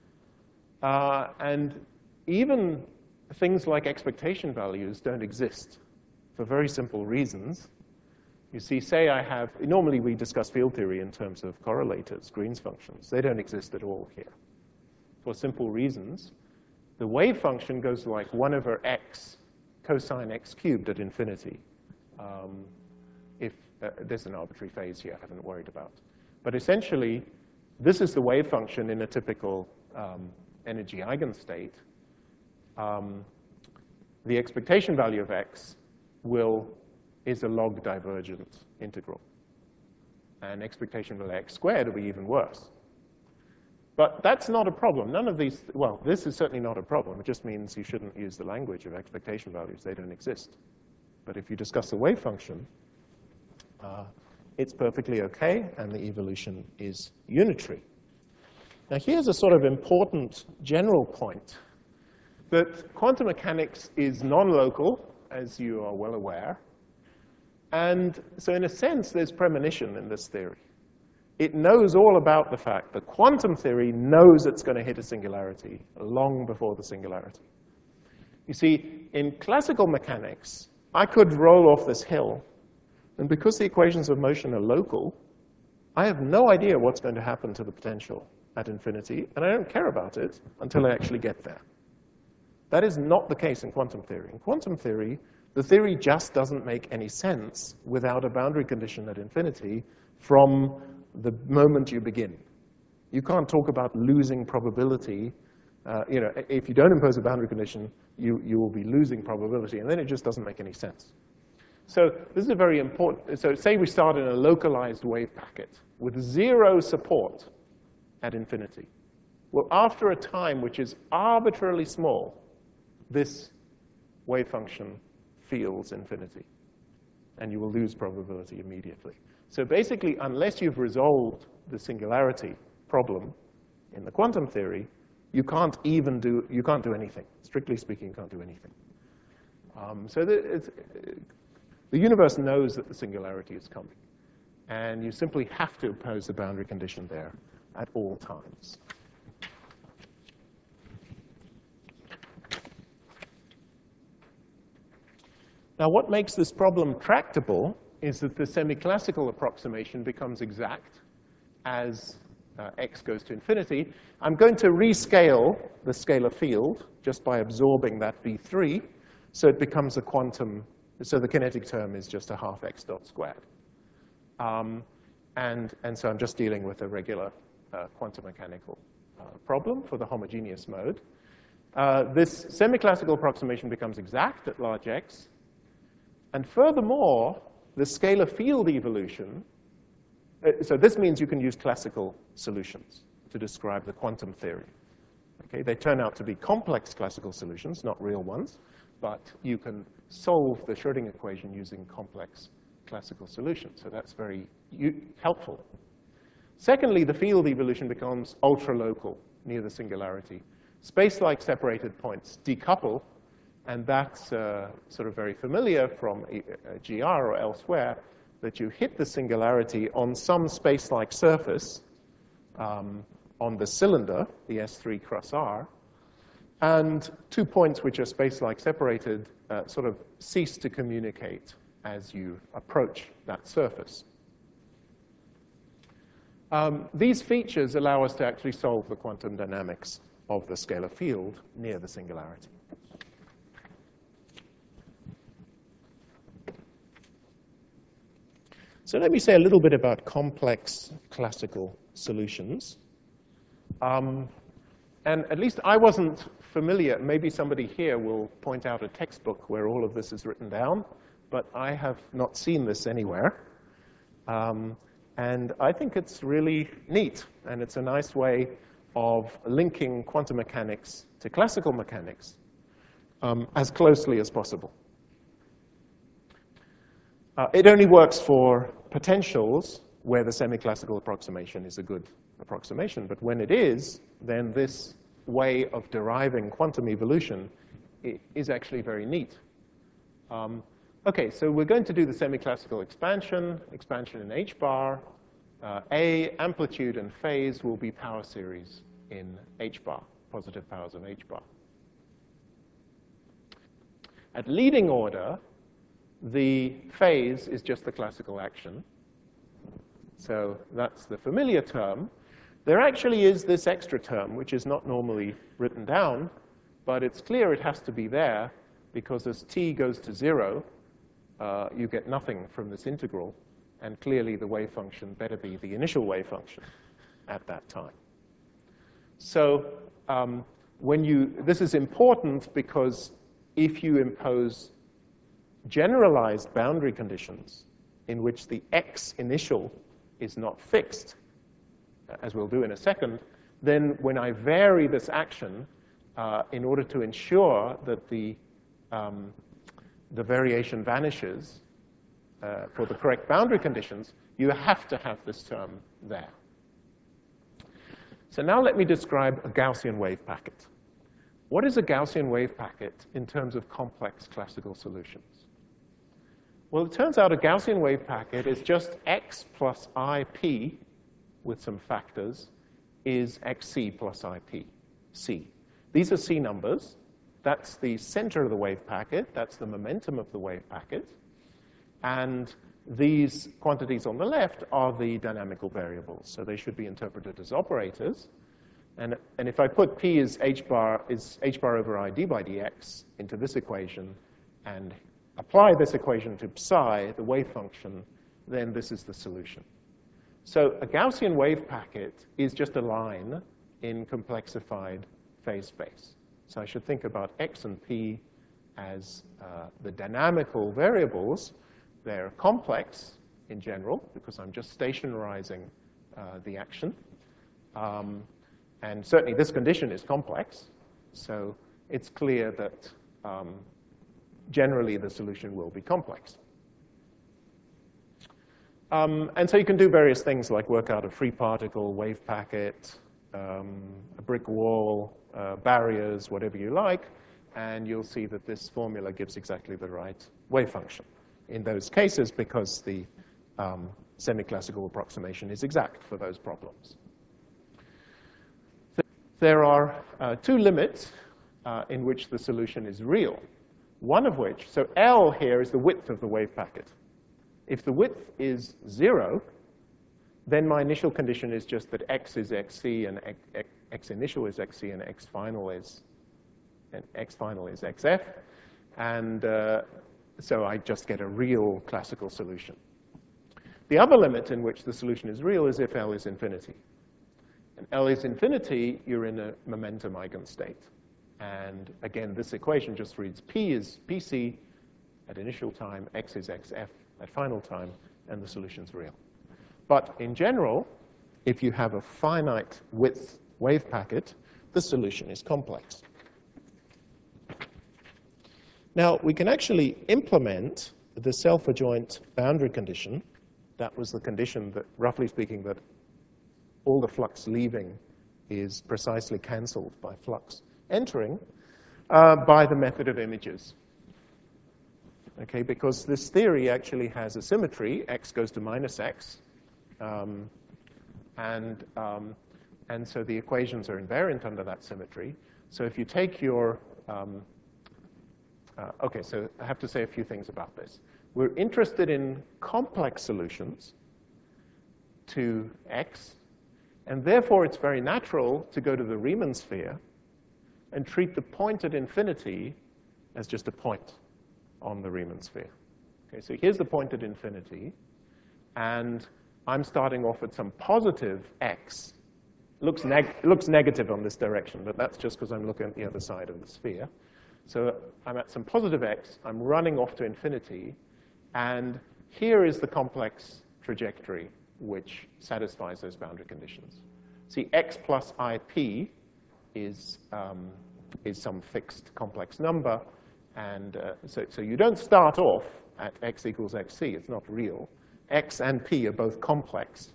And even things like expectation values don't exist for very simple reasons. You see, say I have, normally we discuss field theory in terms of correlators, Green's functions. They don't exist at all here for simple reasons. The wave function goes like 1 over x cosine x cubed at infinity. If there's an arbitrary phase here I haven't worried about. But essentially, this is the wave function in a typical energy eigenstate. The expectation value of x is a log divergent integral. And expectation value x squared will be even worse. But that's not a problem. None of these, well, this is certainly not a problem. It just means you shouldn't use the language of expectation values. They don't exist. But if you discuss the wave function, it's perfectly OK, and the evolution is unitary. Now, here's a sort of important general point, that quantum mechanics is non-local, as you are well aware. And so in a sense, there's premonition in this theory. It knows all about the fact that quantum theory knows it's going to hit a singularity long before the singularity. You see, in classical mechanics, I could roll off this hill, and because the equations of motion are local, I have no idea what's going to happen to the potential at infinity, and I don't care about it until I actually get there. That is not the case in quantum theory. In quantum theory, the theory just doesn't make any sense without a boundary condition at infinity from the moment you begin. You can't talk about losing probability. If you don't impose a boundary condition, you will be losing probability, and then it just doesn't make any sense. So this is a very important, so say we start in a localized wave packet with zero support at infinity. Well, after a time which is arbitrarily small, this wave function feels infinity, and you will lose probability immediately. So basically, unless you've resolved the singularity problem in the quantum theory, you can't do anything. Strictly speaking, you can't do anything. So the universe knows that the singularity is coming. And you simply have to impose a boundary condition there at all times. Now, what makes this problem tractable is that the semi-classical approximation becomes exact as x goes to infinity. I'm going to rescale the scalar field just by absorbing that V3, so it becomes a quantum, so the kinetic term is just a half x dot squared. And so I'm just dealing with a regular quantum mechanical problem for the homogeneous mode. This semi-classical approximation becomes exact at large x. And furthermore, the scalar field evolution, so this means you can use classical solutions to describe the quantum theory. Okay, they turn out to be complex classical solutions, not real ones, but you can solve the Schrödinger equation using complex classical solutions. So that's very helpful. Secondly, the field evolution becomes ultra-local near the singularity. Space-like separated points decouple, and that's sort of very familiar from GR or elsewhere, that you hit the singularity on some space-like surface on the cylinder, the S3 cross R, and 2 points which are space-like separated sort of cease to communicate as you approach that surface. These features allow us to actually solve the quantum dynamics of the scalar field near the singularity. So let me say a little bit about complex classical solutions. And at least I wasn't familiar. Maybe somebody here will point out a textbook where all of this is written down, but I have not seen this anywhere. And I think it's really neat, and it's a nice way of linking quantum mechanics to classical mechanics as closely as possible. It only works for potentials where the semi-classical approximation is a good approximation. But when it is, then this way of deriving quantum evolution is actually very neat. OK, so we're going to do the semi-classical expansion in h bar. A, amplitude, and phase will be power series in h bar, positive powers of h bar. At leading order, the phase is just the classical action. So that's the familiar term. There actually is this extra term, which is not normally written down, but it's clear it has to be there, because as t goes to 0, you get nothing from this integral. And clearly, the wave function better be the initial wave function at that time. So this is important because if you impose generalized boundary conditions in which the x initial is not fixed, as we'll do in a second, then when I vary this action in order to ensure that the variation vanishes for the correct boundary conditions, you have to have this term there. So now let me describe a Gaussian wave packet. What is a Gaussian wave packet in terms of complex classical solutions? Well, it turns out a Gaussian wave packet is just x plus ip with some factors is xc plus ip, c. These are c numbers. That's the center of the wave packet. That's the momentum of the wave packet. And these quantities on the left are the dynamical variables. So they should be interpreted as operators. And if I put p as h bar over I d by dx into this equation and apply this equation to psi, the wave function, then this is the solution. So a Gaussian wave packet is just a line in complexified phase space. So I should think about x and p as the dynamical variables. They're complex in general, because I'm just stationarizing the action. And certainly this condition is complex. So it's clear that generally the solution will be complex. And so you can do various things like work out a free particle, wave packet, a brick wall, barriers, whatever you like, and you'll see that this formula gives exactly the right wave function in those cases because the semi-classical approximation is exact for those problems. There are two limits in which the solution is real. One of which, so L here is the width of the wave packet. If the width is 0, then my initial condition is just that x is xc and x initial is xc and x final is xf. And so I just get a real classical solution. The other limit in which the solution is real is if L is infinity. And L is infinity, you're in a momentum eigenstate. And again, this equation just reads P is Pc at initial time, X is Xf at final time, and the solution's real. But in general, if you have a finite width wave packet, the solution is complex. Now, we can actually implement the self-adjoint boundary condition. That was the condition that, roughly speaking, that all the flux leaving is precisely cancelled by flux entering by the method of images. Okay, because this theory actually has a symmetry, x goes to minus x, and so the equations are invariant under that symmetry. So if you take your, okay, so I have to say a few things about this. We're interested in complex solutions to x, and therefore it's very natural to go to the Riemann sphere and treat the point at infinity as just a point on the Riemann sphere. Okay, so here's the point at infinity, and I'm starting off at some positive x. Looks negative on this direction, but that's just because I'm looking at the other side of the sphere. So I'm at some positive x, I'm running off to infinity, and here is the complex trajectory which satisfies those boundary conditions. See, x plus ip is some fixed complex number, and so you don't start off at x equals xc, it's not real. X and p are both complex,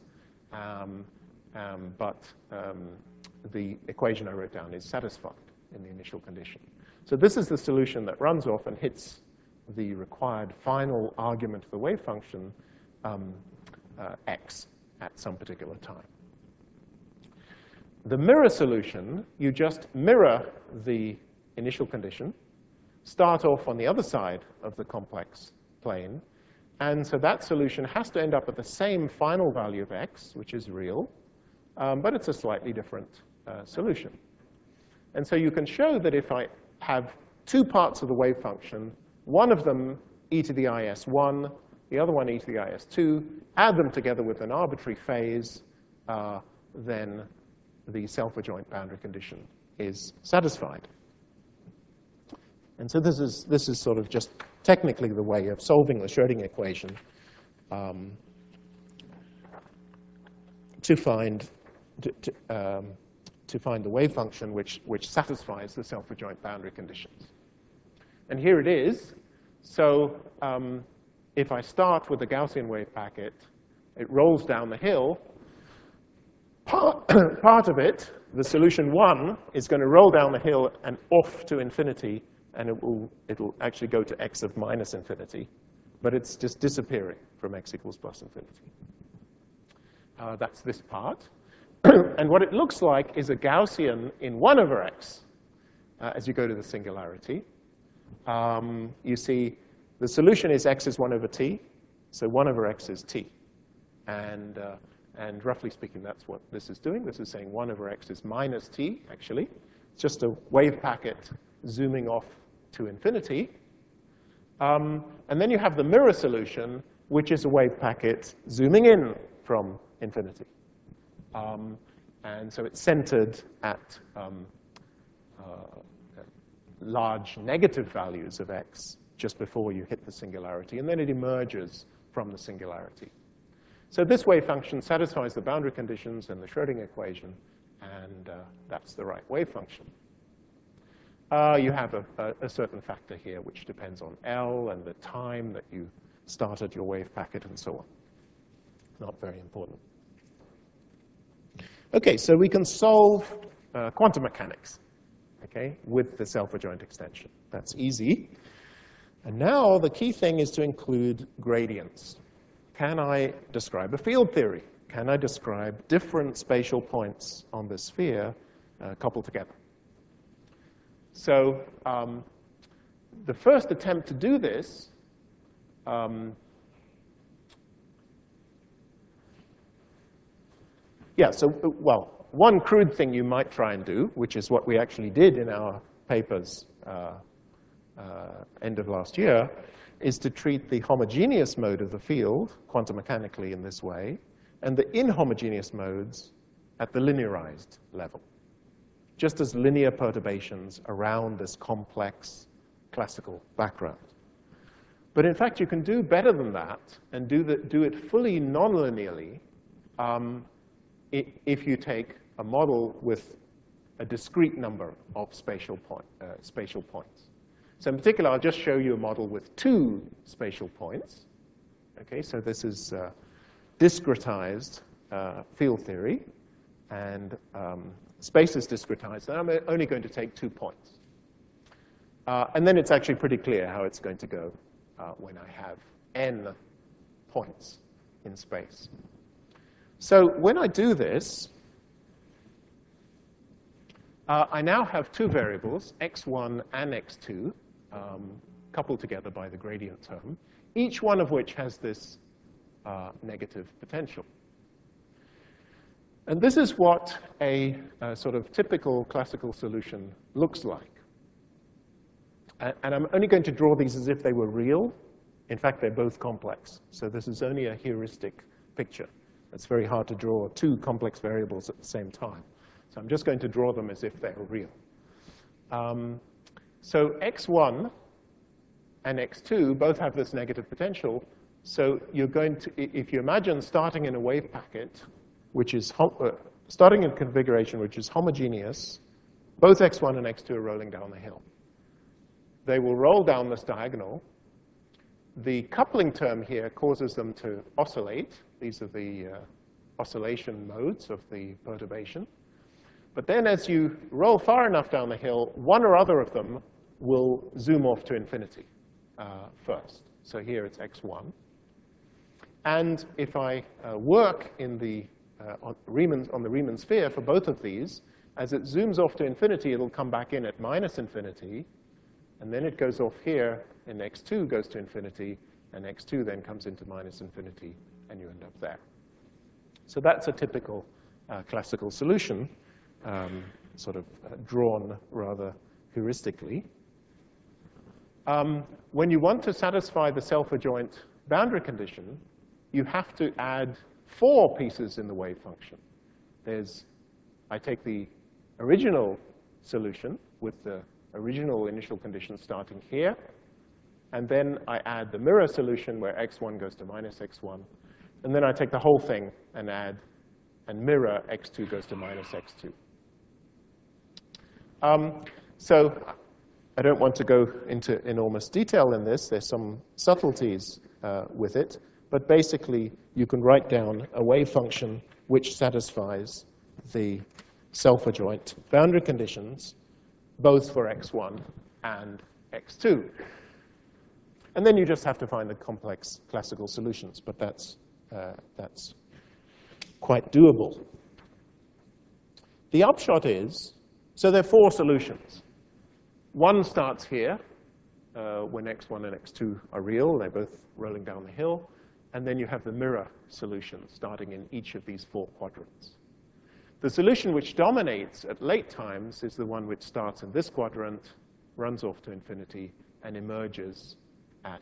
but the equation I wrote down is satisfied in the initial condition. So this is the solution that runs off and hits the required final argument of the wave function, x, at some particular time. The mirror solution, you just mirror the initial condition, start off on the other side of the complex plane, and so that solution has to end up at the same final value of x, which is real, but it's a slightly different solution. And so you can show that if I have two parts of the wave function, one of them e to the is1, the other one e to the is2, add them together with an arbitrary phase, then the self-adjoint boundary condition is satisfied. And so this is sort of just technically the way of solving the Schrödinger equation to find the wave function which satisfies the self-adjoint boundary conditions. And here it is. So if I start with the Gaussian wave packet, it rolls down the hill. Part of it, the solution 1, is going to roll down the hill and off to infinity, and it'll actually go to x of minus infinity. But it's just disappearing from x equals plus infinity. That's this part. And what it looks like is a Gaussian in 1 over x as you go to the singularity. You see the solution is x is 1 over t, so 1 over x is t. And roughly speaking, that's what this is doing. This is saying 1 over x is minus t, actually. It's just a wave packet zooming off to infinity. And then you have the mirror solution, which is a wave packet zooming in from infinity. And so it's centered at large negative values of x just before you hit the singularity, and then it emerges from the singularity. So this wave function satisfies the boundary conditions and the Schrödinger equation, and that's the right wave function. You have a certain factor here which depends on L and the time that you started your wave packet and so on. not very important. Okay, so we can solve quantum mechanics, okay, with the self-adjoint extension. That's easy. And now the key thing is to include gradients. Can I describe a field theory? Can I describe different spatial points on the sphere coupled together? So the first attempt to do this well, one crude thing you might try and do, which is what we actually did in our papers end of last year, is to treat the homogeneous mode of the field quantum mechanically in this way, and the inhomogeneous modes at the linearized level, just as linear perturbations around this complex classical background. But in fact, you can do better than that and do it fully non-linearly if you take a model with a discrete number of spatial points. So in particular, I'll just show you a model with 2 spatial points. Okay, so this is discretized field theory, and space is discretized, and I'm only going to take 2 points. And then it's actually pretty clear how it's going to go when I have n points in space. So when I do this, I now have 2 variables, x1 and x2, coupled together by the gradient term, each one of which has this negative potential. And this is what a sort of typical classical solution looks like. And I'm only going to draw these as if they were real. In fact, they're both complex. So this is only a heuristic picture. It's very hard to draw 2 complex variables at the same time. So I'm just going to draw them as if they're real. So x1 and x2 both have this negative potential. So you're going to, if you imagine starting in a wave packet, which is starting in a configuration which is homogeneous, both x1 and x2 are rolling down the hill. They will roll down this diagonal. The coupling term here causes them to oscillate. These are the oscillation modes of the perturbation. But then as you roll far enough down the hill, one or other of them will zoom off to infinity first. So here it's x1. And if I work in the, on the Riemann sphere for both of these, as it zooms off to infinity, it'll come back in at minus infinity. And then it goes off here, and x2 goes to infinity, and x2 then comes into minus infinity, and you end up there. So that's a typical classical solution, sort of drawn rather heuristically. When you want to satisfy the self-adjoint boundary condition, you have to add 4 pieces in the wave function. I take the original solution with the original initial condition starting here, and then I add the mirror solution where x1 goes to minus x1, and then I take the whole thing and add and mirror x2 goes to minus x2. So I don't want to go into enormous detail in this. There's some subtleties with it, but basically you can write down a wave function which satisfies the self-adjoint boundary conditions both for x1 and x2. And then you just have to find the complex classical solutions, but that's quite doable. The upshot is, so there are 4 solutions. One starts here, when x1 and x2 are real, they're both rolling down the hill, and then you have the mirror solution starting in each of these 4 quadrants. The solution which dominates at late times is the one which starts in this quadrant, runs off to infinity, and emerges at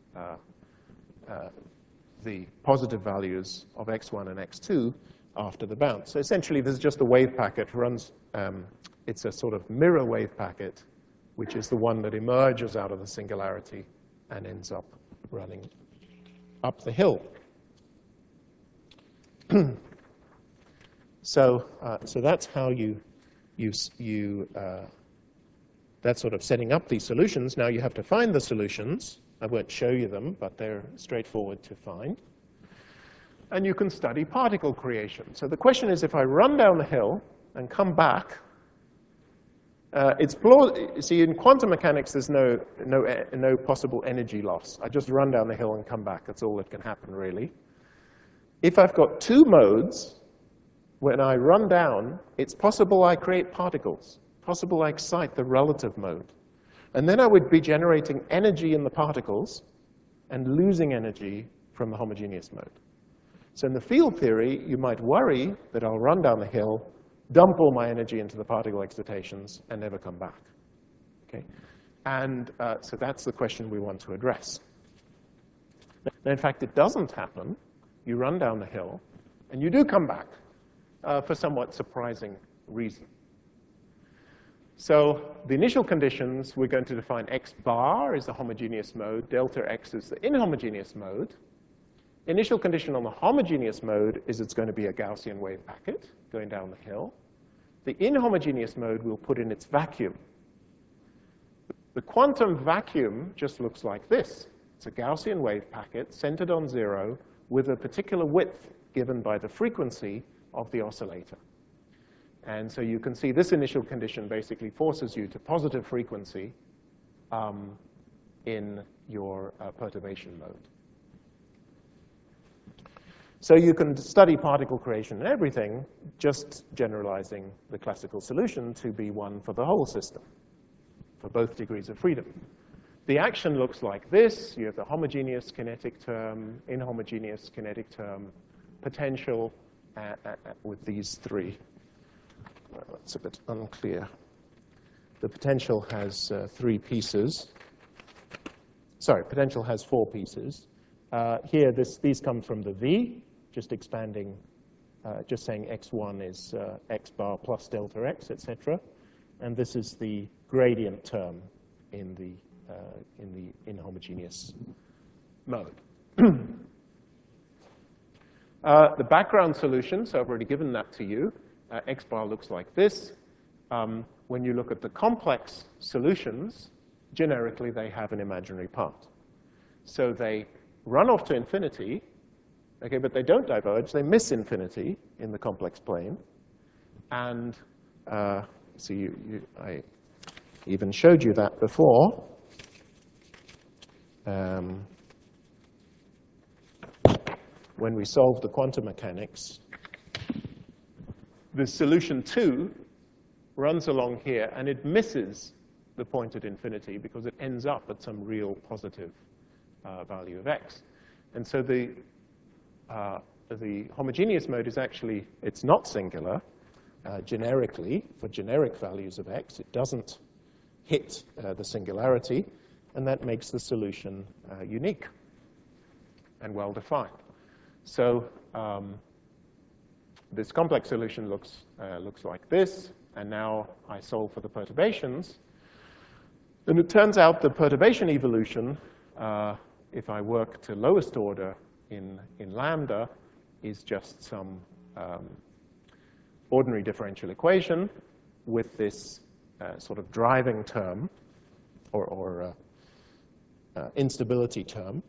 the positive values of x1 and x2 after the bounce. So essentially, this is just a wave packet. It's a sort of mirror wave packet, which is the one that emerges out of the singularity and ends up running up the hill. So that's how that's sort of setting up these solutions. Now you have to find the solutions. I won't show you them, but they're straightforward to find. and you can study particle creation. So the question is, if I run down the hill and come back, see, in quantum mechanics, there's no possible energy loss. I just run down the hill and come back. That's all that can happen, really. If I've got two modes, when I run down, it's possible I create particles. Possible I excite the relative mode. And then I would be generating energy in the particles and losing energy from the homogeneous mode. So in the field theory, you might worry that I'll run down the hill, dump all my energy into the particle excitations, and never come back. Okay? And so that's the question we want to address. Now, in fact, it doesn't happen. You run down the hill, and you do come back for somewhat surprising reason. So the initial conditions, we're going to define x bar is the homogeneous mode, delta x is the inhomogeneous mode. Initial condition on the homogeneous mode is it's going to be a Gaussian wave packet going down the hill. The inhomogeneous mode we'll put in its vacuum. The quantum vacuum just looks like this. It's a Gaussian wave packet centered on 0 with a particular width given by the frequency of the oscillator. And so you can see this initial condition basically forces you to positive frequency in your perturbation mode. So you can study particle creation and everything, just generalizing the classical solution to be one for the whole system, for both degrees of freedom. The action looks like this. You have the homogeneous kinetic term, inhomogeneous kinetic term, potential with these three. Well, that's a bit unclear. The potential has 3 pieces. Sorry, potential has 4 pieces. Here, these come from the V, just expanding, just saying x1 is x bar plus delta x, etc. And this is the gradient term in the inhomogeneous mode. The background solution, so I've already given that to you. X bar looks like this. When you look at the complex solutions, generically they have an imaginary part. So they run off to infinity, okay, but they don't diverge. They miss infinity in the complex plane. And so I even showed you that before. When we solved the quantum mechanics, the solution 2 runs along here, and it misses the point at infinity because it ends up at some real positive value of x. And so the homogeneous mode is actually, it's not singular. Generically, for generic values of x, it doesn't hit the singularity, and that makes the solution unique and well-defined. So this complex solution looks like this, and now I solve for the perturbations. And it turns out the perturbation evolution, if I work to lowest order in lambda, is just some ordinary differential equation with this sort of driving term or instability term.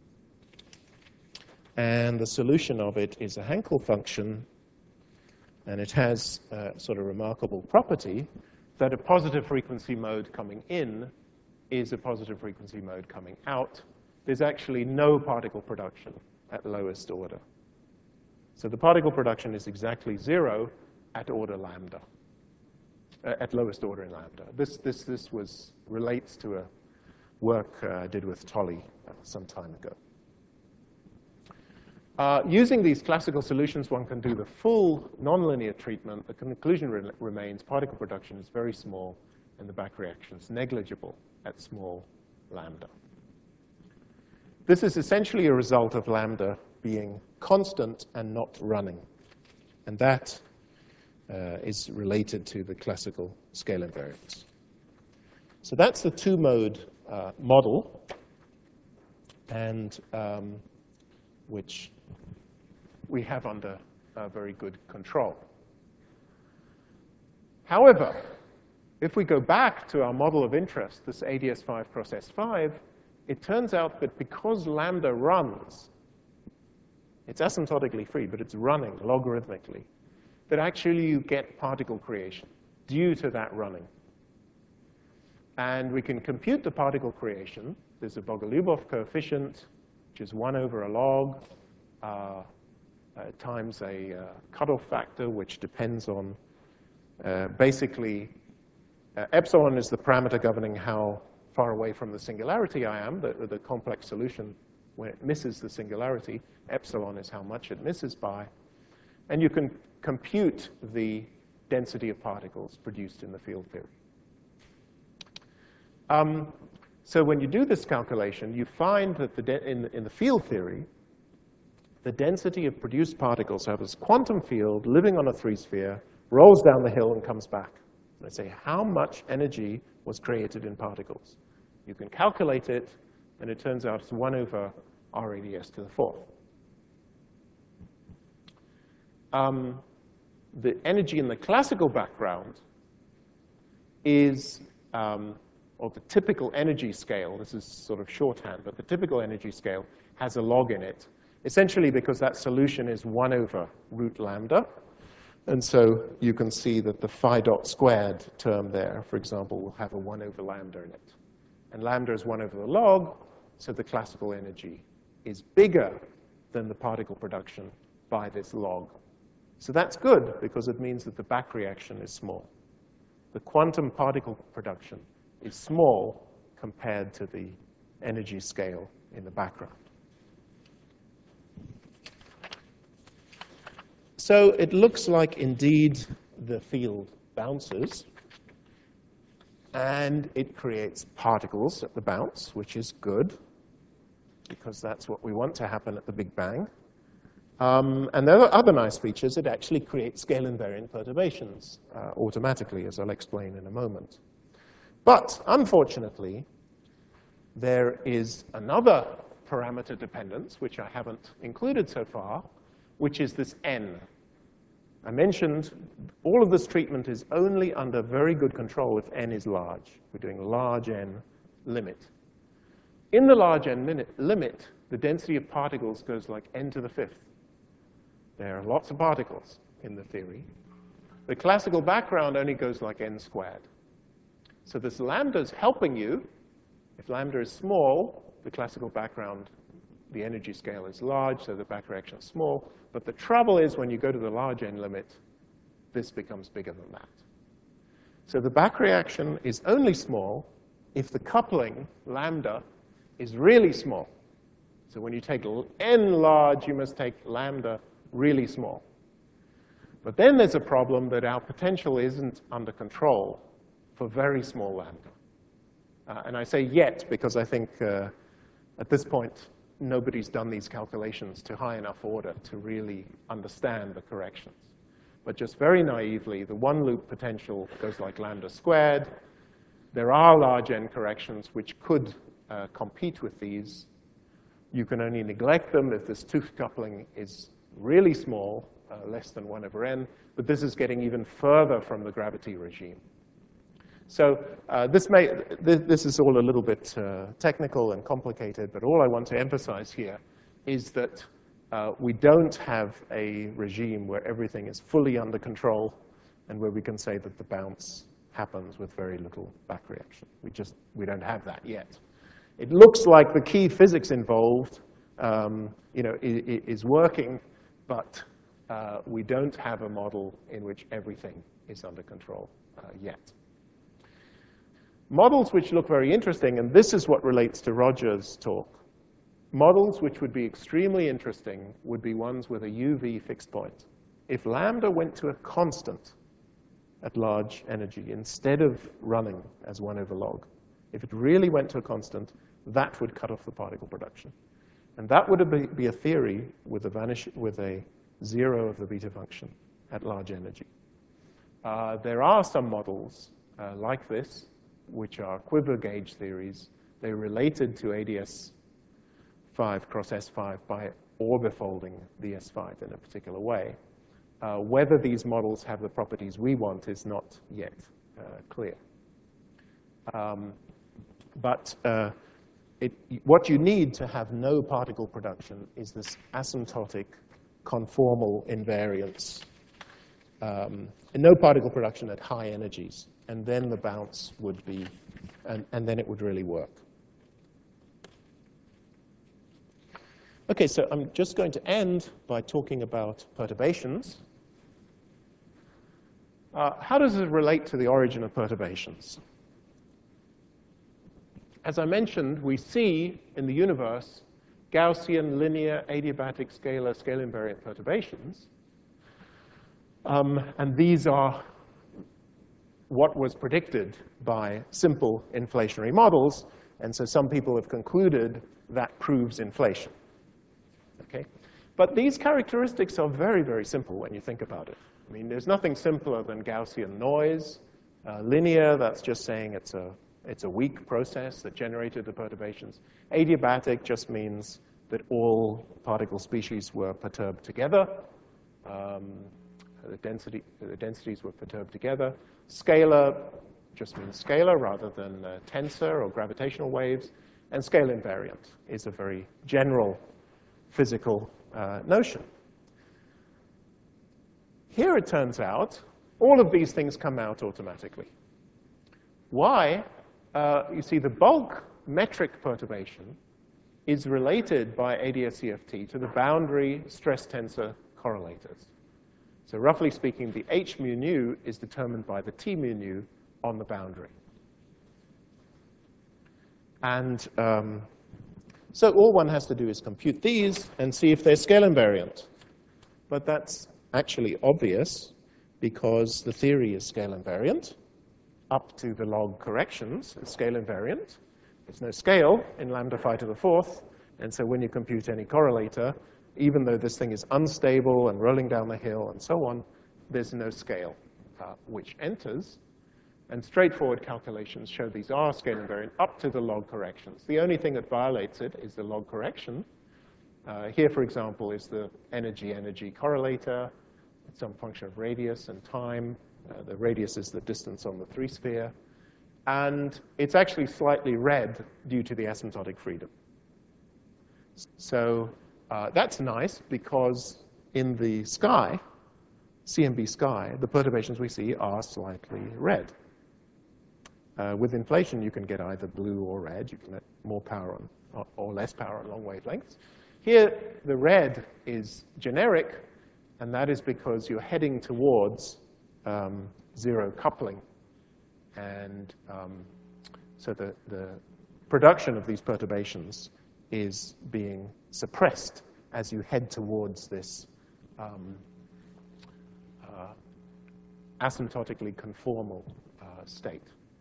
And the solution of it is a Hankel function, and it has a sort of remarkable property that a positive frequency mode coming in is a positive frequency mode coming out. There's actually no particle production at lowest order. So the particle production is exactly 0 at order lambda, at lowest order in lambda. This relates to a work I did with Tolley some time ago. Using these classical solutions, one can do the full nonlinear treatment. The conclusion remains particle production is very small, and the back reaction is negligible at small lambda. This is essentially a result of lambda being constant and not running. And that is related to the classical scale invariance. So that's the 2-mode model, and which we have under very good control. However, if we go back to our model of interest, this ADS5 cross S5, it turns out that because lambda runs, It's asymptotically free, but it's running logarithmically, that actually you get particle creation due to that running. And we can compute the particle creation. There's a Bogoliubov coefficient, which is 1 over a log times a cutoff factor, which depends on basically epsilon is the parameter governing how far away from the singularity I am, the complex solution when it misses the singularity. Epsilon is how much it misses by. And you can compute the density of particles produced in the field theory. So when you do this calculation, you find that in the field theory, the density of produced particles have this quantum field living on a 3-sphere, rolls down the hill and comes back. And I say, how much energy was created in particles? You can calculate it, and it turns out it's 1 over r AdS to the 4th. The energy in the classical background is, or the typical energy scale, this is sort of shorthand, but the typical energy scale has a log in it, essentially because that solution is 1 over root lambda. And so you can see that the phi dot squared term there, for example, will have a 1 over lambda in it. And lambda is 1 over the log, so the classical energy is bigger than the particle production by this log. So that's good, because it means that the back reaction is small. The quantum particle production is small compared to the energy scale in the background. So it looks like, indeed, the field bounces, and it creates particles at the bounce, which is good, because that's what we want to happen at the Big Bang. And there are other nice features. It actually creates scale-invariant perturbations automatically, as I'll explain in a moment. But unfortunately, there is another parameter dependence, which I haven't included so far, which is this n. I mentioned all of this treatment is only under very good control if n is large. We're doing large n limit. In the large n limit, the density of particles goes like n to the 5th. There are lots of particles in the theory. The classical background only goes like n squared. So this lambda is helping you. If lambda is small, the classical background, the energy scale is large, so the back reaction is small. But the trouble is when you go to the large n limit, this becomes bigger than that. So the back reaction is only small if the coupling, lambda, is really small. So when you take n large, you must take lambda really small. But then there's a problem that our potential isn't under control for very small lambda. And I say yet because I think at this point, nobody's done these calculations to high enough order to really understand the corrections. But just very naively, the one-loop potential goes like lambda squared. There are large n corrections which could compete with these. You can only neglect them if this tooth coupling is really small, less than 1 over n. But this is getting even further from the gravity regime. So this is all a little bit technical and complicated, but all I want to emphasize here is that we don't have a regime where everything is fully under control and where we can say that the bounce happens with very little back reaction. We don't have that yet. It looks like the key physics involved is working, but we don't have a model in which everything is under control yet. Models which look very interesting, and this is what relates to Roger's talk. Models which would be extremely interesting would be ones with a UV fixed point. If lambda went to a constant at large energy instead of running as 1 over log, if it really went to a constant, that would cut off the particle production. And that would be a theory with a 0 of the beta function at large energy. There are some models like this, which are quiver gauge theories. They're related to AdS5 cross S5 by orbifolding the S5 in a particular way. Whether these models have the properties we want is not yet clear. But what you need to have no particle production is this asymptotic conformal invariance. No particle production at high energies. And then the bounce would be, and then it would really work. Okay, so I'm just going to end by talking about perturbations. How does it relate to the origin of perturbations? As I mentioned, we see in the universe Gaussian, linear, adiabatic, scalar, scale-invariant perturbations. And these are what was predicted by simple inflationary models. And so some people have concluded that proves inflation. Okay? But these characteristics are very, very simple when you think about it. I mean, there's nothing simpler than Gaussian noise. Linear, that's just saying it's a weak process that generated the perturbations. Adiabatic just means that all particle species were perturbed together. The densities were perturbed together. Scalar just means scalar rather than tensor or gravitational waves. And scale invariant is a very general physical notion. Here it turns out all of these things come out automatically. Why? You see, the bulk metric perturbation is related by ADS-CFT to the boundary stress tensor correlators. So roughly speaking, the h mu nu is determined by the t mu nu on the boundary. And so all one has to do is compute these and see if they're scale invariant. But that's actually obvious because the theory is scale invariant. Up to the log corrections is scale invariant. There's no scale in lambda phi to the fourth. And so when you compute any correlator, even though this thing is unstable and rolling down the hill and so on, there's no scale which enters. And straightforward calculations show these are scale invariant up to the log corrections. The only thing that violates it is the log correction. Here, for example, is the energy-energy correlator. It's some function of radius and time. The radius is the distance on the three-sphere. And it's actually slightly red due to the asymptotic freedom. So that's nice because in the sky, CMB sky, the perturbations we see are slightly red. With inflation, you can get either blue or red. You can get more power on, or less power on long wavelengths. Here, the red is generic, and that is because you're heading towards zero coupling. And so the production of these perturbations is being suppressed as you head towards this asymptotically conformal state.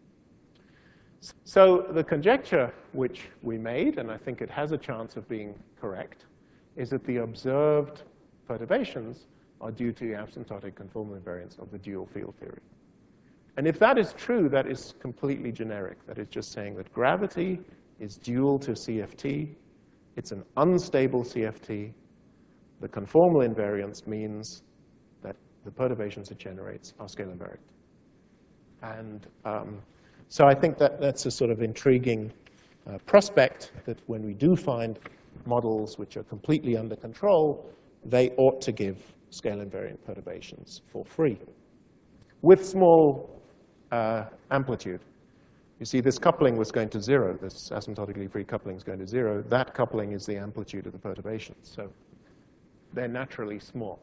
So the conjecture which we made, and I think it has a chance of being correct, is that the observed perturbations are due to the asymptotic conformal invariance of the dual field theory. And if that is true, that is completely generic. That is just saying that gravity is dual to CFT. It's an unstable CFT. The conformal invariance means that the perturbations it generates are scale invariant. And so I think that that's a sort of intriguing prospect that when we do find models which are completely under control, they ought to give scale invariant perturbations for free with small amplitude. You see, this coupling was going to zero. This asymptotically free coupling is going to zero. That coupling is the amplitude of the perturbations. So they're naturally small.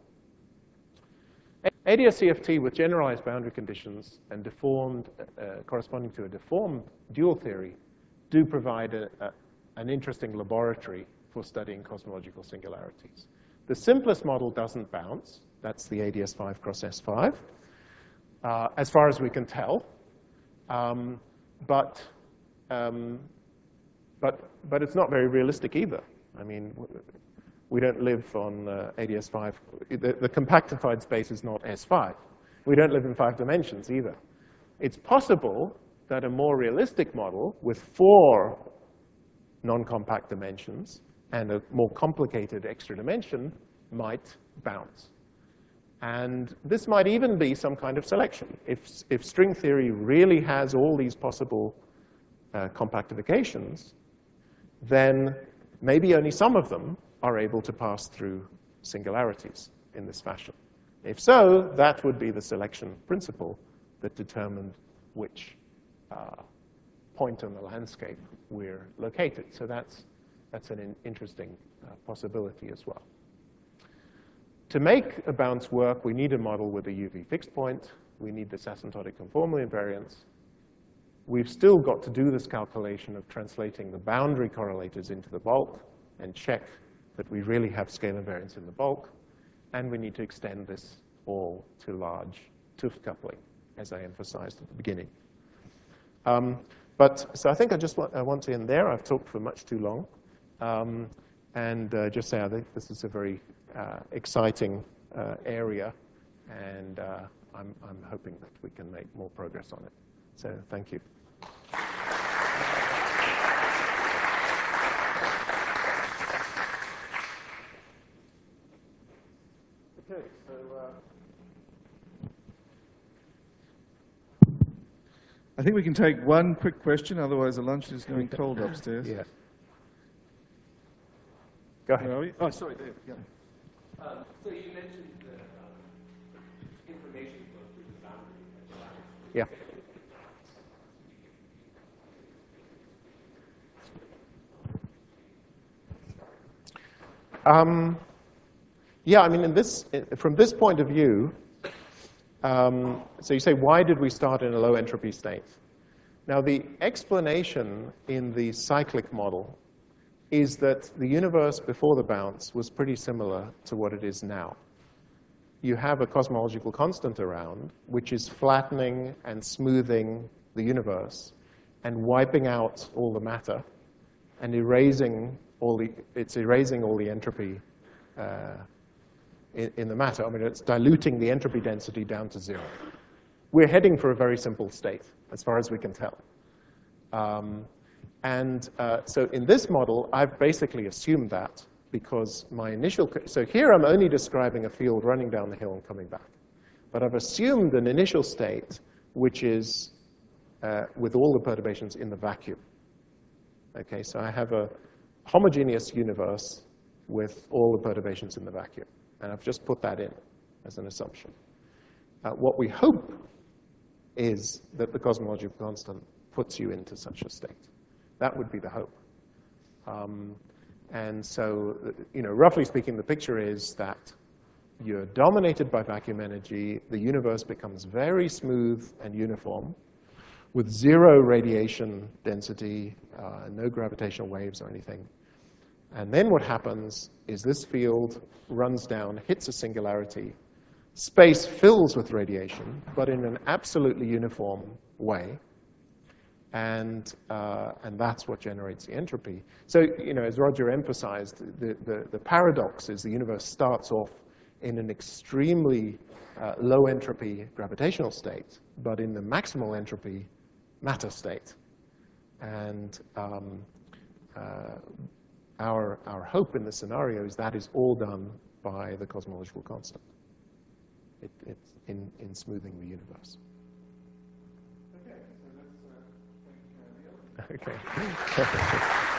ADS-CFT with generalized boundary conditions and deformed, corresponding to a deformed dual theory do provide an interesting laboratory for studying cosmological singularities. The simplest model doesn't bounce. That's the ADS5 cross S5, as far as we can tell. But it's not very realistic either. I mean, we don't live on ADS5. The compactified space is not S5. We don't live in 5 dimensions either. It's possible that a more realistic model with 4 non-compact dimensions and a more complicated extra dimension might bounce. And this might even be some kind of selection. If string theory really has all these possible compactifications, then maybe only some of them are able to pass through singularities in this fashion. If so, that would be the selection principle that determined which point on the landscape we're located. So that's an interesting possibility as well. To make a bounce work, we need a model with a UV fixed point. We need this asymptotic conformal invariance. We've still got to do this calculation of translating the boundary correlators into the bulk and check that we really have scale invariance in the bulk. And we need to extend this all to large 't Hooft coupling, as I emphasized at the beginning. So I think I want to end there. I've talked for much too long. And just say I think this is a very exciting area, and I'm hoping that we can make more progress on it. So thank you. Okay, so I think we can take one quick question, otherwise the lunch is going cold upstairs. Yeah. Go ahead. Where are we? Oh, sorry, Dave. Yeah. So you mentioned the information flow through the boundary. Yeah. Yeah, I mean, from this point of view, so you say, why did we start in a low entropy state? Now, the explanation in the cyclic model is that the universe before the bounce was pretty similar to what it is now. You have a cosmological constant around, which is flattening and smoothing the universe and wiping out all the matter and erasing all the entropy in the matter. I mean, it's diluting the entropy density down to 0. We're heading for a very simple state, as far as we can tell. So in this model, I've basically assumed that because so here I'm only describing a field running down the hill and coming back. But I've assumed an initial state which is with all the perturbations in the vacuum. Okay, so I have a homogeneous universe with all the perturbations in the vacuum. And I've just put that in as an assumption. What we hope is that the cosmological constant puts you into such a state. That would be the hope. And so, roughly speaking, the picture is that you're dominated by vacuum energy. The universe becomes very smooth and uniform with 0 radiation density, no gravitational waves or anything. And then what happens is this field runs down, hits a singularity. Space fills with radiation, but in an absolutely uniform way. And that's what generates the entropy. So, as Roger emphasized, the paradox is the universe starts off in an extremely low entropy gravitational state, but in the maximal entropy matter state. And our hope in the scenario is that is all done by the cosmological constant. It's in smoothing the universe. Okay, so let's thank Neil. Okay.